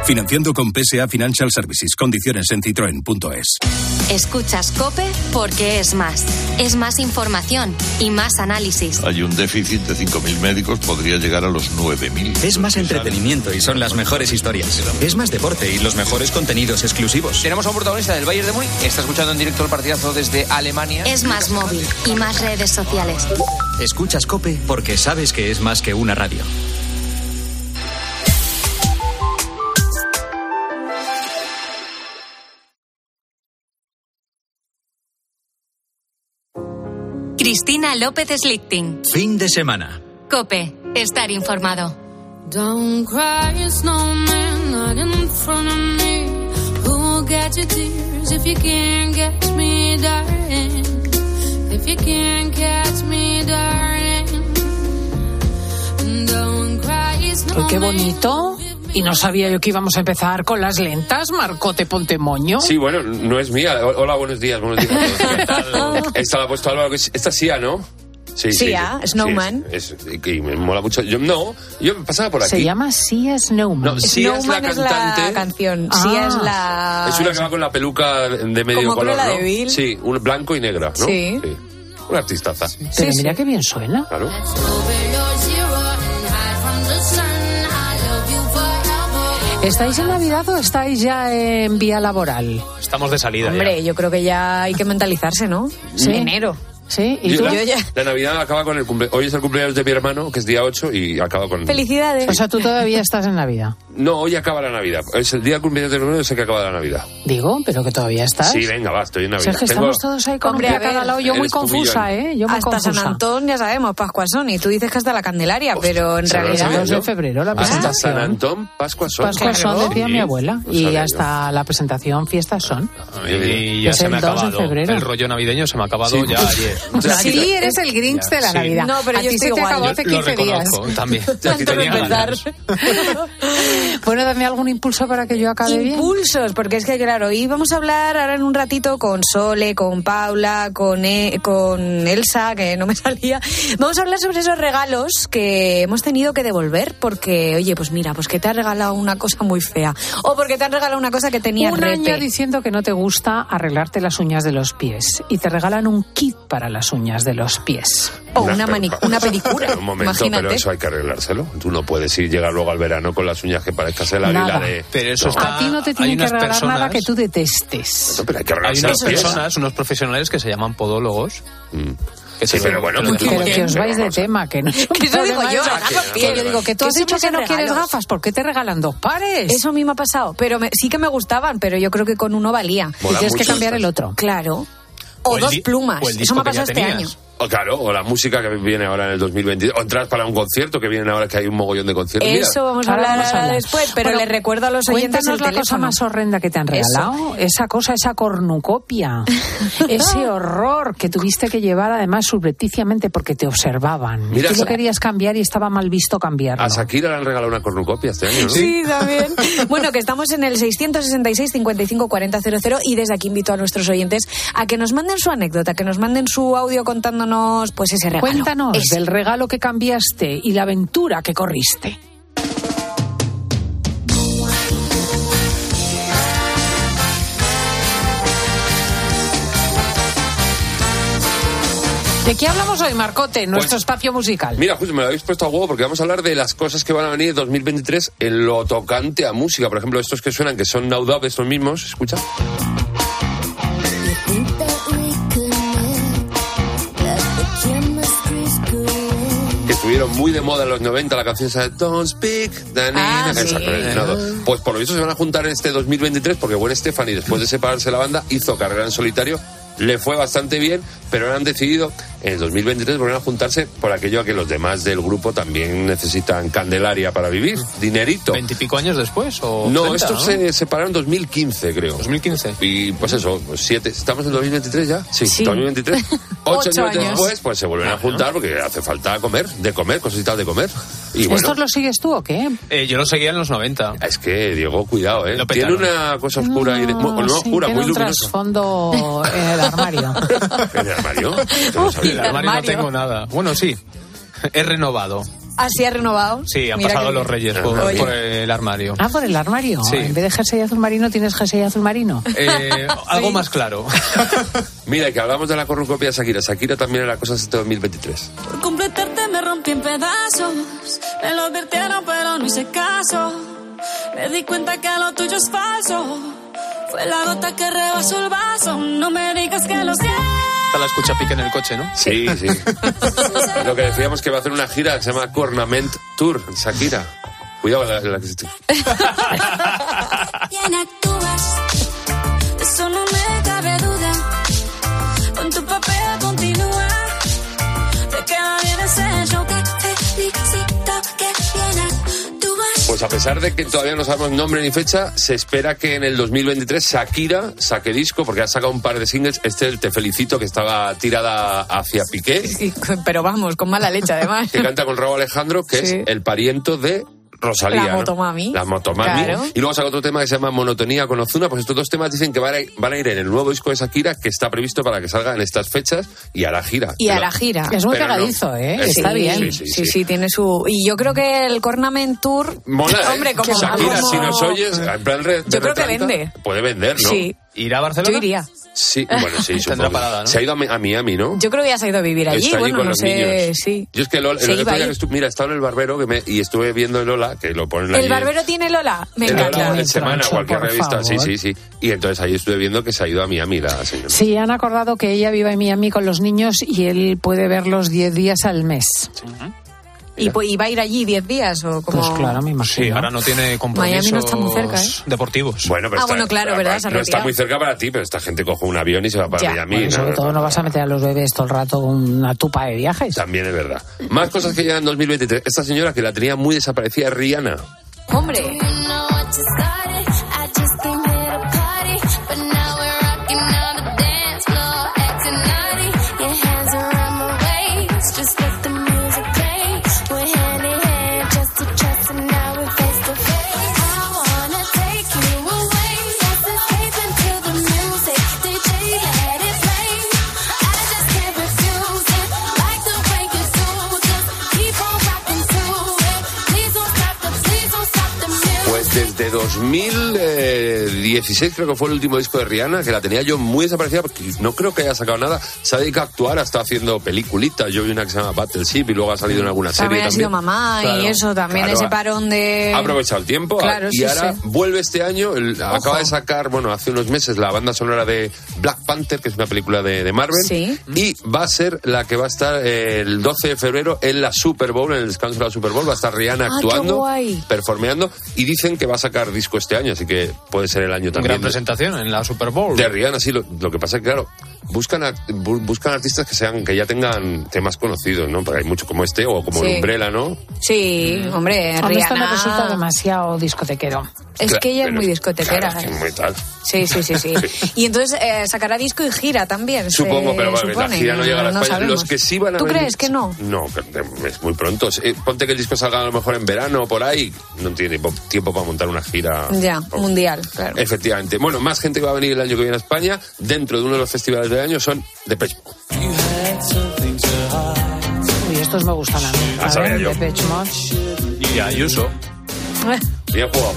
Financiando con P S A Financial Services. Condiciones en citroen punto es. Escuchas COPE porque es más. Es más información y más análisis. Hay un déficit de cinco mil médicos, podría llegar a los nueve mil. Es más entretenimiento y son las mejores historias. Es más deporte y los mejores contenidos exclusivos. Tenemos a un protagonista del Bayern de Múnich. Está escuchando en directo el partidazo desde Alemania. Es más móvil y más redes sociales. Escuchas COPE porque sabes que es más que una radio. Cristina López Slichting. Fin de semana. COPE. Estar informado. Don't cry, snowman, not in front of me. Who'll get your tears if you can't catch me, darling? If you can't catch me, darling. Don't cry, snowman. Qué bonito. Y no sabía yo que íbamos a empezar con las lentas, Marcote Pontemoño. Sí, bueno, no es mía. Hola, buenos días, buenos días. Esta la ha puesto Álvaro. Esta es Sia, ¿no? Sí, Sia, sí, Snowman. Sí, es, es, y me mola mucho. Yo, no, yo pasaba por aquí. Se llama Sia Snowman. No, Sia es la cantante. Es la canción. Ah. Sia es la... Es una que va con la peluca de medio como color, Cruella ¿no? de Vil. Sí, un blanco y negra, ¿no? Sí. sí. Una artistaza. Pero sí, mira sí. qué bien suena. Claro. ¿Estáis en Navidad o estáis ya en vía laboral? Estamos de salida. Hombre, ya. yo creo que ya hay que mentalizarse, ¿no? Sí. Enero. Sí, y Yo, tú. la, Yo ya... la Navidad acaba con el cumpleaños. Hoy es el cumpleaños de mi hermano, que es día ocho, y acaba con... Felicidades. O sea, tú todavía estás en Navidad. No, hoy acaba la Navidad. Es el día del cumpleaños de mi hermano, sé que acaba la Navidad. Digo, pero que todavía estás. Sí, venga, va, estoy en O Navidad. sea, que Tengo... estamos todos ahí con Hombre, un pie a a cada ver, lado. Yo muy eres tú confusa, millón. ¿eh? Yo muy hasta confusa. San Antón ya sabemos, Pascua son, y tú dices que hasta la Candelaria, Hostia, pero en se lo realidad... sabía dos yo. de febrero la Hasta presentación. San Antón, Pascua son. Pascua son, Claro. decía Sí, mi abuela. lo Y sabía hasta la presentación, fiestas son. Y ya Es se me ha el dos de acabado. febrero. El rollo navideño se me ha acabado Sí. ya ayer. Sí, eres el Grinch de la Sí. Navidad. No, pero a yo ti estoy se te igual. acabó Yo hace Lo quince días. reconozco también. Tanto Tenía empezar. ganas. Bueno, dame algún impulso para que yo acabe bien. Impulsos, porque es que claro, hoy vamos a hablar ahora en un ratito con Sole, con Paula, con, e- con Elsa, que no me salía. Vamos a hablar sobre esos regalos que hemos tenido que devolver porque, oye, pues mira, pues que te ha regalado una cosa muy fea o porque te han regalado una cosa que tenía Un repe. año diciendo que no te gusta arreglarte las uñas de los pies y te regalan un kit para las uñas de los pies. O una, mani- una pedicura, Pero un momento, imagínate. pero eso hay que arreglárselo. Tú no puedes ir llegar luego al verano con las uñas que parezcas el águila Nada. de... Pero eso No. está- A ti no te hay tienen que unas regalar personas- nada que tú detestes. No, pero hay que Hay arreglarse unas los pies. personas, unos profesionales que se llaman podólogos. Mm. Que Sí, te- pero bueno, te lo pues tú- Pero dejan. que os Pero vais de vamos a- tema, que no es un Que eso digo problema yo, de- gafas que- pies. Que yo digo que tú Que has eso dicho no que son no quieres regalos. gafas, ¿por qué te regalan dos pares? Eso a mí me ha pasado, pero me- sí que me gustaban, pero yo creo que con uno valía. Y Mola tienes que mucho cambiar estas. el otro. Claro. O, O el dos di- plumas. o el Eso disco me ha que ya pasado este tenías. año. O claro, o la música que viene ahora en el dos mil veinte. O entras para un concierto que vienen ahora, que hay un mogollón de conciertos. Mira, Eso vamos a Ahora hablar vamos a hablar. después, pero Bueno, les recuerdo a los oyentes Cuéntanos el la cosa teléfono. más horrenda que te han regalado. Esa cosa, esa cornucopia. Ese horror que tuviste que llevar además subrepticiamente porque te observaban. Mira, y tú lo Sa- querías cambiar y estaba mal visto cambiarlo. a Shakira le han regalado una cornucopia este año, ¿no? Sí, también. Bueno, que estamos en el seiscientos sesenta y seis, cincuenta y cinco, cuarenta, cero cero y desde aquí invito a nuestros oyentes a que nos manden su anécdota, que nos manden su audio contándonos pues ese regalo. Cuéntanos Ese. del regalo que cambiaste y la aventura que corriste. ¿De qué hablamos hoy, Marcote, en nuestro Pues, espacio musical? Mira, justo me lo habéis puesto a huevo porque vamos a hablar de las cosas que van a venir en dos mil veintitrés en lo tocante a música. Por ejemplo, estos que suenan, que son Now Dub, estos mismos, escucha. Que estuvieron muy de moda en los noventa, la canción esa de Don't Speak, Danina. Ah, sí. Esa, no, no. Pues por lo visto se van a juntar en este dos mil veintitrés porque Gwen Stefani, después de separarse de la banda, hizo carrera en solitario. Le fue bastante bien, pero ahora han decidido en el dos mil veintitrés volver a juntarse por aquello a que los demás del grupo también necesitan Candelaria para vivir, dinerito. ¿Veintipico años después? O No, treinta, estos ¿no? se separaron en dos mil quince, creo. dos mil quince. Y pues eso, pues siete. ¿Estamos en dos mil veintitrés ya? Sí, Sí. dos mil veintitrés. Ocho, Ocho años, años. después, pues se vuelven a juntar porque hace falta comer, de comer, cositas de comer. Y bueno, ¿Estos los sigues tú o qué? Eh, yo lo seguía en los noventa. es que Diego, cuidado, ¿eh? Lo Tiene petaron. una cosa oscura y de, no, no sí, oscura, tiene muy un luminosa. trasfondo en el armario. ¿En el armario? Yo no En sabía. el armario no tengo nada. Bueno, sí. He renovado. Así ha renovado. Sí, han Mira pasado que los bien. reyes por, por el armario. Ah, por el armario. Sí. En vez de jersey azul marino, ¿tienes jersey azul marino? Eh, algo Sí. más claro. Mira, que hablamos de la cornucopia de Shakira. Shakira también era cosas este dos mil veintitrés. Por completarte me rompí en pedazos. Me lo advirtieron pero no hice caso. Me di cuenta que lo tuyo es falso. Fue la gota que rebasó el vaso. No me digas que lo siento. La escucha Piqué en el coche, ¿no? Sí, sí. Lo que decíamos que va a hacer una gira que se llama Cornament Tour, Shakira. Cuidado la, la que se... Bien actúas, de eso no me cabe duda. Con tu papel continúa. Te queda bien ese show, te felicito, que bien actúas. Pues a pesar de que todavía no sabemos nombre ni fecha, se espera que en el dos mil veintitrés Shakira saque disco, porque ha sacado un par de singles. Este es el Te Felicito, que estaba tirada hacia Piqué, Sí, pero vamos, con mala leche además. que canta con Raúl Alejandro, que Sí. es el pariento de Rosalía. La ¿no? Motomami. La Motomami. Claro. Y luego saca otro tema que se llama Monotonía con Ozuna. Pues estos dos temas dicen que van a, ir, van a ir en el nuevo disco de Shakira, que está previsto para que salga en estas fechas, y a la gira. Y a Pero- la gira. Es muy pero no. pegadizo, ¿eh? Es- Está Sí, bien. Sí, sí, Sí, sí. sí, tiene su... Y yo creo que el Cornament Tour... Mola, ¿eh? Hombre, como... Shakira, como- si nos oyes, en plan re- de Yo creo que retranta, vende. Puede vender, ¿no? Sí, ¿Irá a Barcelona? yo iría. Sí, bueno, sí, Tendrá supongo. parada, ¿no? Se ha ido a, Mi- a Miami, ¿no? Yo creo que ya se ha ido a vivir allí. Está allí Bueno, con no los sé, niños. sí. Yo es que Lola, el Se otro iba día ahí. que estu- mira, estaba en el barbero que me, y estuve viendo el Lola, que lo ponen allí. ¿El barbero tiene Lola? Me en encanta. Lola, en Semana, Troncho, cualquier por revista. Sí, favor. sí, sí. Y entonces ahí estuve viendo que se ha ido a Miami la señora. Sí, han acordado que ella vive en Miami con los niños y él puede verlos diez días al mes. ¿Y, pu- y va a ir allí diez días o como...? Pues claro, me imagino. Sí, ahora no tiene compromisos Miami no está muy cerca, ¿eh? deportivos. Bueno, pero Ah, está, bueno, claro, ¿verdad? Se ha No está retirado. muy cerca para ti, pero esta gente coge un avión y se va para Ya. Miami. Bueno, y sobre ¿no? todo no vas a meter a los bebés todo el rato una tupa de viajes. También es verdad. Más cosas que llegan en dos mil veintitrés. Esta señora que la tenía muy desaparecida es Rihanna. Hombre, Pues desde dos mil dieciséis creo que fue el último disco de Rihanna, que la tenía yo muy desaparecida, porque no creo que haya sacado nada. Se ha dedicado a actuar, ha estado haciendo peliculitas. Yo vi una que se llama Battleship y luego ha salido en alguna serie también ha sido también. mamá Claro, y eso, también claro, ese ha- parón de... Ha aprovechado el tiempo Claro, y sí, ahora sí. vuelve este año. el- acaba de sacar, bueno, hace unos meses la banda sonora de Black Panther, que es una película de, de Marvel. Sí. Y va a ser la que va a estar eh, el doce de febrero en la Super Bowl, en el descanso de la Super Bowl. Va a estar Rihanna Ah, qué actuando, guay. performeando, y dicen que va a sacar disco este año, así que puede ser el año también. Gran presentación en la Super Bowl. De Rihanna, sí. Lo, lo que pasa es que, claro, buscan, a- bu- buscan artistas que sean que ya tengan temas conocidos, ¿no? Porque hay mucho como este o como Sí. Umbrella, ¿no? Sí, hombre, A mí esto me Rihanna... resulta demasiado discotequero. Es que ella es Pero- muy discotequera. Claro, es que ¿eh? muy tal. Sí, sí, sí, sí. Y entonces eh, sacará disco y gira también. se Supongo, pero bueno, la supone. gira no llega a la No España. sabemos. Los que sí van a ¿Tú venir- crees que no? No, que es muy pronto. Eh, Ponte que el disco salga a lo mejor en verano o por ahí. No tiene po- tiempo para montar una gira. Ya, mundial, claro. Efectivamente. Bueno, más gente que va a venir el año que viene a España, dentro de uno de los festivales del año, son Depeche Mode. Uy, estos me gustan a mí. Ah, A sabía ver, yo. Depeche Mode. Y Ayuso. Bien jugado.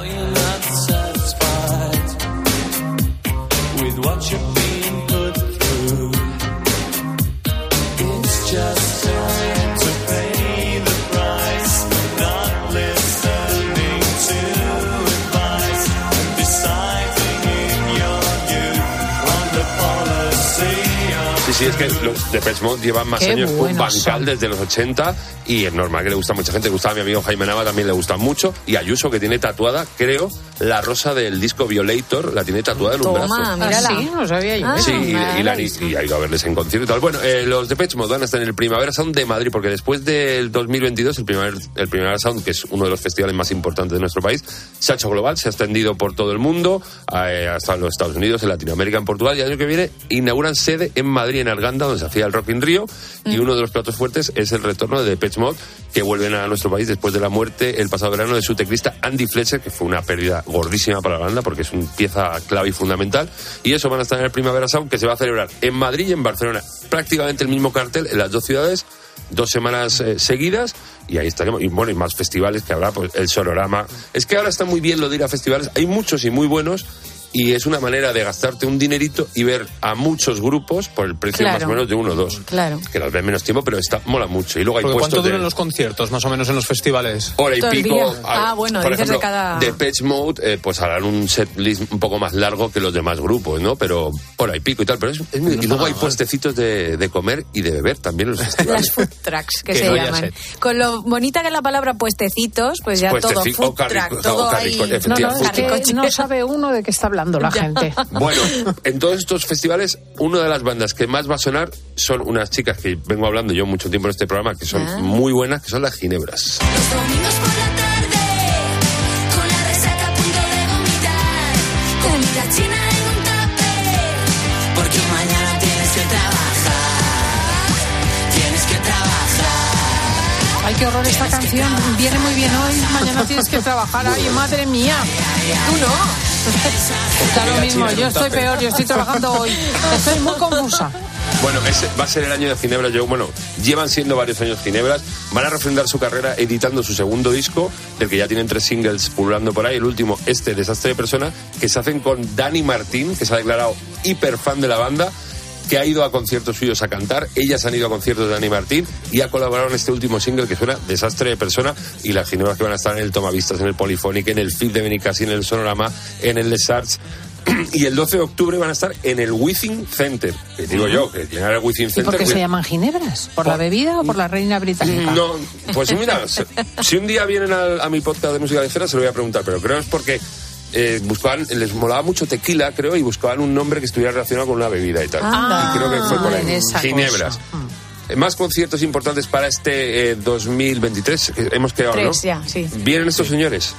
Sí, sí, es que los Depeche Mode llevan más Qué años que un buenos bancal son. desde los ochenta y es normal que le gusta a mucha gente. Le gusta a mi amigo Jaime Nava, también le gusta mucho. Y Ayuso, que tiene tatuada, creo, la rosa del disco Violator, la tiene tatuada en un Toma, brazo. mírala. Ah, sí, no sabía yo. Ah, Sí, y, me y la- la he y ha ido a verles en concierto y tal. Bueno, eh, los Depeche Mode van a estar en el Primavera Sound de Madrid, porque después del dos mil veintidós, el Primavera, el Primavera Sound, que es uno de los festivales más importantes de nuestro país, se ha hecho global, se ha extendido por todo el mundo, eh, hasta en los Estados Unidos, en Latinoamérica, en Portugal, y el año que viene inauguran sede en Madrid, en Arganda, donde se hacía el Rock in Rio, y uno de los platos fuertes es el retorno de Depeche Mode, que vuelven a nuestro país después de la muerte el pasado verano de su teclista Andy Fletcher, que fue una pérdida gordísima para la banda, porque es una pieza clave y fundamental, y eso van a estar en el Primavera Sound, que se va a celebrar en Madrid y en Barcelona. Prácticamente el mismo cartel en las dos ciudades, dos semanas eh, seguidas, y ahí estaremos. Y bueno, y más festivales que habrá, pues el Sonorama. Es que ahora está muy bien lo de ir a festivales, hay muchos y muy buenos, y es una manera de gastarte un dinerito y ver a muchos grupos por el precio Claro. más o menos de uno o dos. Claro. Que las ven menos tiempo, pero está mola mucho. Y luego hay Porque puestos ¿cuánto duran de los conciertos, más o menos, en los festivales? hora y Todo el pico. día. A- Ah, bueno, por dices de ejemplo, cada- Depeche Mode, eh, pues harán un set list un poco más largo que los demás grupos, ¿no? Pero hora y pico y tal. Pero es, es muy- No y luego está hay mal. puestecitos de, de comer y de beber también en los festivales. Las food trucks, que, Que se no haya llaman. sed. Con lo bonita que es la palabra puestecitos, pues ya todo Puesteci- food o carrico- truck, todo o ahí. carrico- No, no, efectivamente. es que Carricoche. no sabe uno de qué está hablando la gente. Bueno, en todos estos festivales, una de las bandas que más va a sonar son unas chicas que vengo hablando yo mucho tiempo en este programa, que son Ah. muy buenas, que son las Ginebras. Los domingos por la tarde, con la resaca a punto de vomitar, comida china en un tupper, porque mañana tienes que trabajar, tienes que trabajar. Ay, qué horror esta canción. Viene muy bien hoy. Mañana tienes que trabajar. Ay, madre mía. Tú no. Da lo mismo. Yo estoy peor. Yo estoy trabajando hoy. Estoy muy confusa. Bueno, ese va a ser el año de Ginebra. Yo, bueno, llevan siendo varios años Ginebras. Van a refrendar su carrera editando su segundo disco, del que ya tienen tres singles pululando por ahí. El último, este, Desastre de Persona, que se hacen con Dani Martín, que se ha declarado hiper fan de la banda, que ha ido a conciertos suyos a cantar. Ellas han ido a conciertos de Dani Martín y ha colaborado en este último single que suena Desastre de Persona, y las Ginebras que van a estar en el Tomavistas, en el Polifónic, en el F I P de Benicassi, en el Sonorama, en el Les Arts. Y el doce de octubre van a estar en el Withing Center. Que digo yo, que llenar el Withing ¿Y Center... por qué se cuida- llaman ginebras? ¿Por la bebida o por la reina británica? No, pues mira, se- si un día vienen a, a mi podcast de música ligera se lo voy a preguntar, pero creo es porque eh, buscaban, les molaba mucho tequila, creo, y buscaban un nombre que estuviera relacionado con una bebida y tal. Anda. Y creo que fue por en ahí. esa Ginebras. cosa. Eh, Más conciertos importantes para este eh, dos mil veintitrés, que hemos quedado, ¿no? Tres, ya, sí. Vienen estos señores.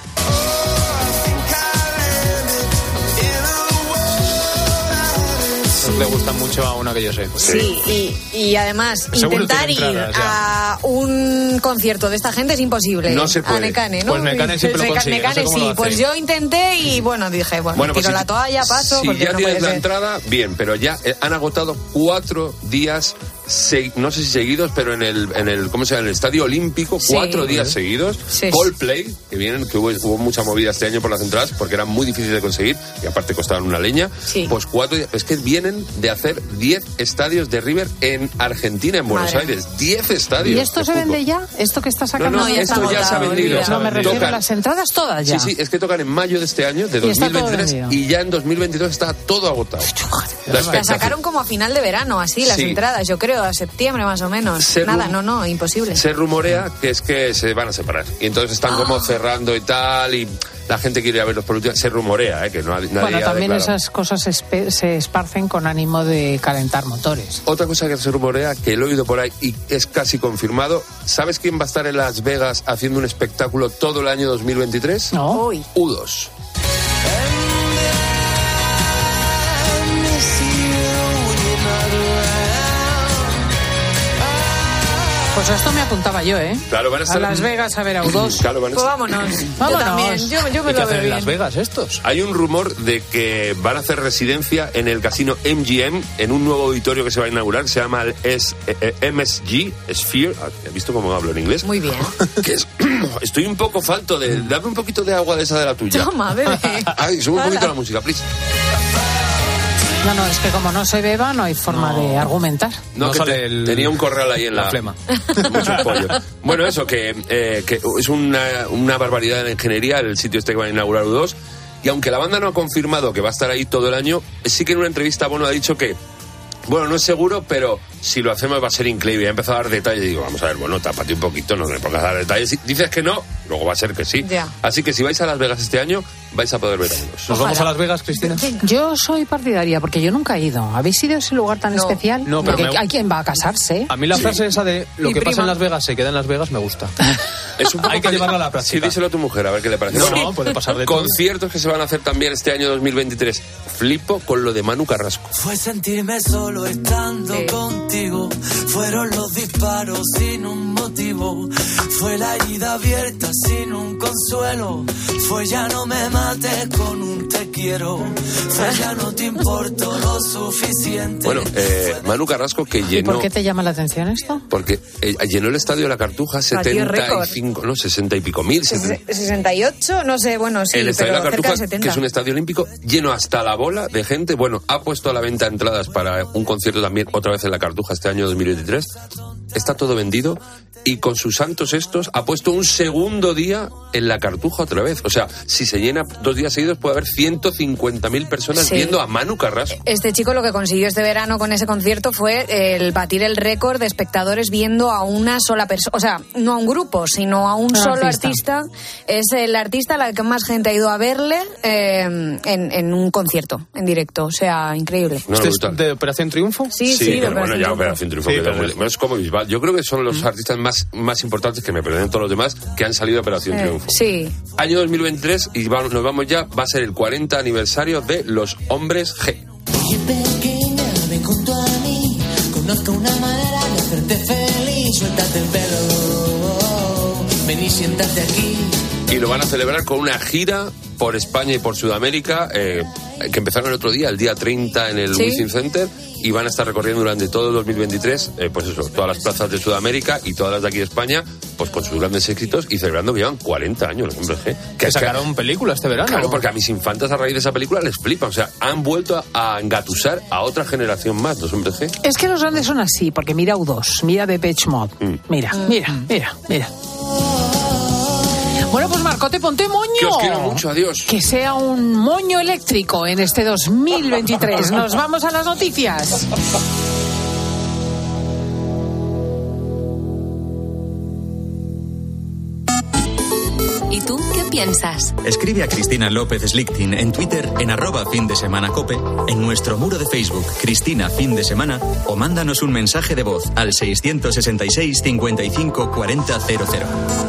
Le gustan mucho a una que yo sé. Sí, y, y además Seguro intentar tiene ir entradas, ya. a un concierto de esta gente es imposible. No se puede. A Necane, ¿no? Pues Necane siempre lo Neca- consigue, no sé Necane cómo lo sí, hace. pues yo intenté y bueno, dije, bueno, Bueno, tiro pues la si- toalla, paso, Si porque ya no tienes puede la ser. entrada, bien, pero ya eh, han agotado cuatro días, se- no sé si seguidos, pero en el, en el, ¿cómo se llama? En el Estadio Olímpico, Sí. cuatro días seguidos. Sí. Coldplay, que vienen, que hubo, hubo mucha movida este año por las entradas, porque eran muy difíciles de conseguir, y aparte costaban una leña. Sí. Pues cuatro días, es que vienen de hacer diez estadios de River en Argentina, en Buenos Madre. Aires. Diez estadios. ¿Y esto de se fútbol. vende ya? ¿Esto que está sacando? No, no, ya esto está ya se ha agotado, vendido. olvida. No, me refiero Tocan- a las entradas todas ya. Sí, sí, es que tocan en mayo de este año, de Y está todo dos mil veintitrés, vendido. y ya en dos mil veintidós está todo agotado. La La expectación. sacaron como a final de verano, así, las Sí. entradas, yo creo, a septiembre más o menos. Se Nada, rum- no, no, imposible. Se rumorea que es que se van a separar. Y entonces están como Ah. cerrando y tal, y la gente quiere ir a verlos por última. Se rumorea, ¿eh? Que no, nadie Bueno, ha también declarado. esas cosas se, espe- se esparcen con ánimo de calentar motores. Otra cosa que se rumorea, que lo he oído por ahí y es casi confirmado, ¿sabes quién va a estar en Las Vegas haciendo un espectáculo todo el año dos mil veintitrés? No. Uy. U dos. Pues a esto me apuntaba yo, ¿eh? Claro, van a A estar... Las Vegas a ver a U dos. Claro, van a Pues estar- vámonos. Yo Vámonos. también, yo, yo me ¿Y qué lo hacen veo en Las bien. Vegas estos? Hay un rumor de que van a hacer residencia en el casino M G M, en un nuevo auditorio que se va a inaugurar, que se llama el S- eh, eh, M S G, Sphere. Ah, ¿has visto cómo hablo en inglés? Muy bien. Que es- estoy un poco falto de... Dame un poquito de agua de esa de la tuya. Toma, bebé. Ay, sube un poquito Hala. la música, please. No, no, es que como no se beba no hay forma de argumentar. No, No que sale te- el- tenía un corral ahí en la, la flema. Mucho pollo. Bueno, eso, que, eh, que es una, una barbaridad en ingeniería el sitio este que van a inaugurar U dos. Y aunque la banda no ha confirmado que va a estar ahí todo el año, sí que en una entrevista Bono ha dicho que, bueno, no es seguro, pero si lo hacemos va a ser increíble. Ha empezado a dar detalles y digo, vamos a ver, bueno, tápate un poquito, no me pongas a dar detalles. Si dices que no, luego va a ser que sí. Ya. Así que si vais a Las Vegas este año, vais a poder ver a U dos. ¿Nos vamos a Las Vegas, Cristina? Yo soy partidaria porque yo nunca he ido. ¿Habéis ido a ese lugar tan No. especial? No, pero porque me- hay quien va a casarse. A mí la frase esa de lo Mi que pasa prima. en Las Vegas se queda en Las Vegas me gusta. Es un poco Hay que llevarlo a la práctica. Sí, díselo a tu mujer, a ver qué le parece. No, no, puede pasar de todo. Conciertos que se van a hacer también este año dos mil veintitrés. Flipo con lo de Manu Carrasco. Fue sentirme solo estando Sí. contigo. Fueron los disparos sin un motivo. Fue la herida abierta sin un consuelo. Fue ya no me mates con un te quiero. Fue ya no te importo lo suficiente. Bueno, eh, Manu Carrasco que ¿Y llenó... por qué te llama la atención esto? Porque eh, llenó el estadio de la Cartuja Batió setenta y cinco, no, sesenta y pico mil. setenta. sesenta y ocho, no sé, bueno, sí, El estadio pero de la cerca Cartuja, de setenta. que es un estadio olímpico, lleno hasta la bola de gente. Bueno, ha puesto a la venta entradas para un concierto también, otra vez en la Cartuja este año dos mil veintitrés. Está todo vendido y con sus santos estos ha puesto un segundo día en la Cartuja otra vez. O sea, si se llena dos días seguidos puede haber ciento cincuenta mil personas Sí. viendo a Manu Carrasco. Este chico lo que consiguió este verano con ese concierto fue el batir el récord de espectadores viendo a una sola persona, o sea, no a un grupo, sino a un Un solo artista. artista. Es el artista a la que más gente ha ido a verle eh, en, en un concierto, en directo, o sea, increíble. No, ¿Esto brutal. es de Operación Triunfo? Sí, sí, Sí, de pero bueno, Operación ya Triunfo. Operación Triunfo Sí, queda pero muy- es como Bisbal. Yo creo que son los artistas más, más importantes, que me perdonen todos los demás, que han salido de Operación Eh, Triunfo. sí. Año dos mil veintitrés y vamos- nos vamos ya, va a ser el cuarenta aniversario de Los Hombres G. Oye, pequeña, ven junto a mí. Conozco una manera de hacerte feliz. Suéltate el pelo. Ven y siéntate aquí. Y lo van a celebrar con una gira por España y por Sudamérica, eh, que empezaron el otro día, el día treinta en el Sí. Wizzing Center, y van a estar recorriendo durante todo el dos mil veintitrés, eh, pues eso, todas las plazas de Sudamérica y todas las de aquí de España, pues con sus grandes éxitos y celebrando que llevan cuarenta años Los Hombres G. Que sacaron película este verano. Claro, porque a mis infantas a raíz de esa película les flipan, o sea, han vuelto a, a engatusar a otra generación más, Los Hombres G. Es que los grandes son así, porque mira U dos, mira Depeche Mode, mira, mira, mira, mira. Bueno, pues Marcote, ponte moño. Que os quiero mucho, adiós. Que sea un moño eléctrico en este dos mil veintitrés. Nos vamos a las noticias. ¿Y tú qué piensas? Escribe a Cristina López Slichting en Twitter en arroba fin de semana cope, en nuestro muro de Facebook Cristina Fin de Semana, o mándanos un mensaje de voz al seiscientos sesenta y seis cincuenta y cinco cuarenta cero cero.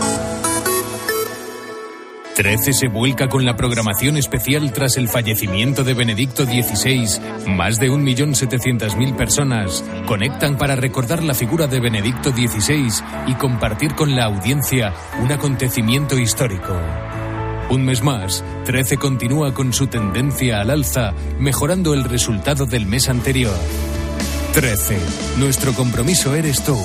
trece se vuelca con la programación especial tras el fallecimiento de Benedicto dieciséis. Más de un millón setecientas mil personas conectan para recordar la figura de Benedicto dieciséis y compartir con la audiencia un acontecimiento histórico. Un mes más, trece continúa con su tendencia al alza, mejorando el resultado del mes anterior. trece. Nuestro compromiso eres tú.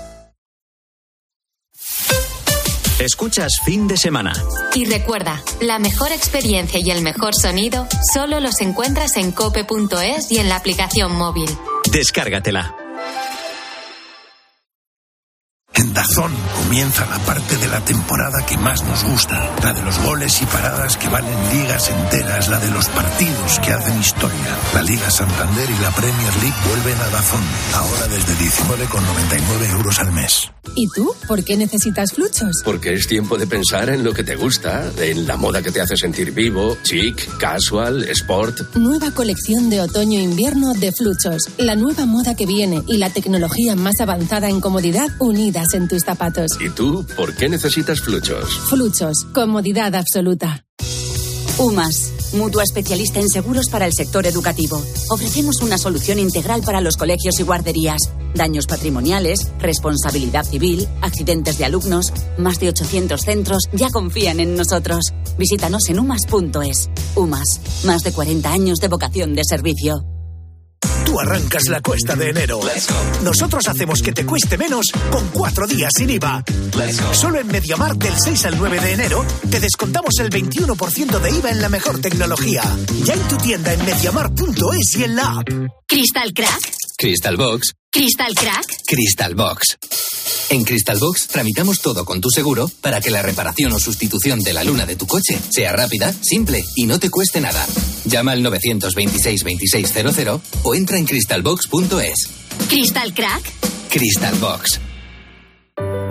Escuchas Fin de Semana. Y recuerda, la mejor experiencia y el mejor sonido solo los encuentras en cope punto es y en la aplicación móvil. Descárgatela. En DAZN comienza la parte de la temporada que más nos gusta, la de los goles y paradas que valen ligas enteras, la de los partidos que hacen historia. La Liga Santander y la Premier League vuelven a DAZN, ahora desde diecinueve con noventa y nueve euros al mes. ¿Y tú? ¿Por qué necesitas Fluchos? Porque es tiempo de pensar en lo que te gusta, en la moda que te hace sentir vivo, chic, casual, sport. Nueva colección de otoño-invierno de Fluchos. La nueva moda que viene y la tecnología más avanzada en comodidad unidas en tus zapatos. ¿Y tú, por qué necesitas Fluchos? Fluchos. Comodidad absoluta. UMAS, mutua especialista en seguros para el sector educativo. Ofrecemos una solución integral para los colegios y guarderías. Daños patrimoniales, responsabilidad civil, accidentes de alumnos. Más de ochocientos centros ya confían en nosotros. Visítanos en umas punto es. UMAS, más de cuarenta años de vocación de servicio. Tú arrancas la cuesta de enero. Nosotros hacemos que te cueste menos con cuatro días sin I V A. Solo en MediaMarkt del seis al nueve de enero te descontamos el veintiuno por ciento de I V A en la mejor tecnología. Ya en tu tienda en mediamarkt punto es y en la app. ¿Crystal Crack? Crystal Box. ¿Crystal Crack? Crystal Box. En Crystal Box tramitamos todo con tu seguro para que la reparación o sustitución de la luna de tu coche sea rápida, simple y no te cueste nada. Llama al nueve dos seis, veintiséis cero cero o entra en crystal box punto es. ¿Crystal Crack? Crystal Box.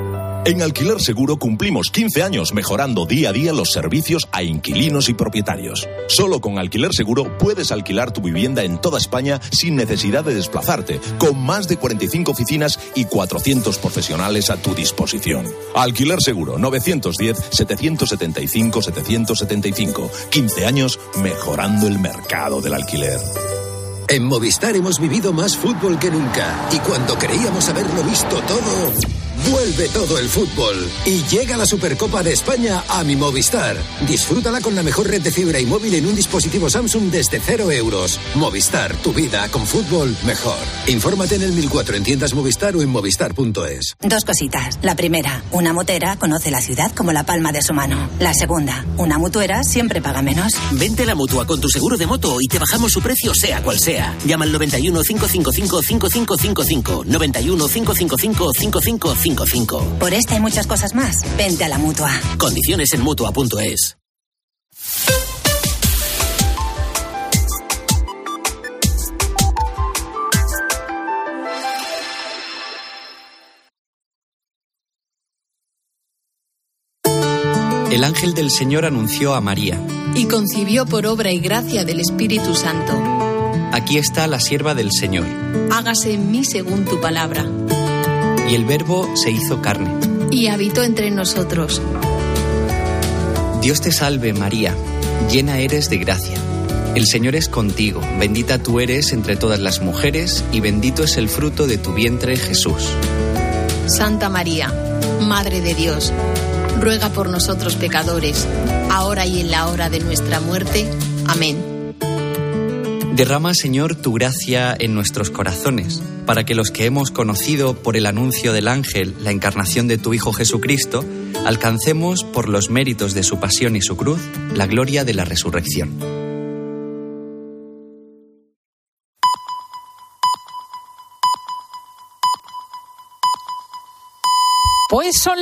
En Alquiler Seguro cumplimos quince años mejorando día a día los servicios a inquilinos y propietarios. Solo con Alquiler Seguro puedes alquilar tu vivienda en toda España sin necesidad de desplazarte, con más de cuarenta y cinco oficinas y cuatrocientos profesionales a tu disposición. Alquiler Seguro, novecientos diez, setecientos setenta y cinco, setecientos setenta y cinco. quince años mejorando el mercado del alquiler. En Movistar hemos vivido más fútbol que nunca. Y cuando creíamos haberlo visto todo, vuelve todo el fútbol. Y llega la Supercopa de España a mi Movistar. Disfrútala con la mejor red de fibra y móvil en un dispositivo Samsung desde cero euros. Movistar, tu vida con fútbol mejor. Infórmate en el mil cuatro en tiendas Movistar o en movistar punto es. Dos cositas. La primera, una motera conoce la ciudad como la palma de su mano. La segunda, una mutuera siempre paga menos. Vente a la Mutua con tu seguro de moto y te bajamos su precio sea cual sea. Llama al noventa y uno, cinco cinco cinco, cinco cinco cinco cinco. noventa y uno, cinco cinco cinco, cinco cinco cinco cinco. Por esta y muchas cosas más, vente a la Mutua. Condiciones en mutua punto es. El ángel del Señor anunció a María: y concibió por obra y gracia del Espíritu Santo. Aquí está la sierva del Señor. Hágase en mí según tu palabra. Y el Verbo se hizo carne. Y habitó entre nosotros. Dios te salve, María, llena eres de gracia. El Señor es contigo, bendita tú eres entre todas las mujeres, y bendito es el fruto de tu vientre, Jesús. Santa María, Madre de Dios, ruega por nosotros pecadores, ahora y en la hora de nuestra muerte. Amén. Derrama, Señor, tu gracia en nuestros corazones, para que los que hemos conocido por el anuncio del ángel la encarnación de tu Hijo Jesucristo, alcancemos, por los méritos de su pasión y su cruz, la gloria de la resurrección. Pues son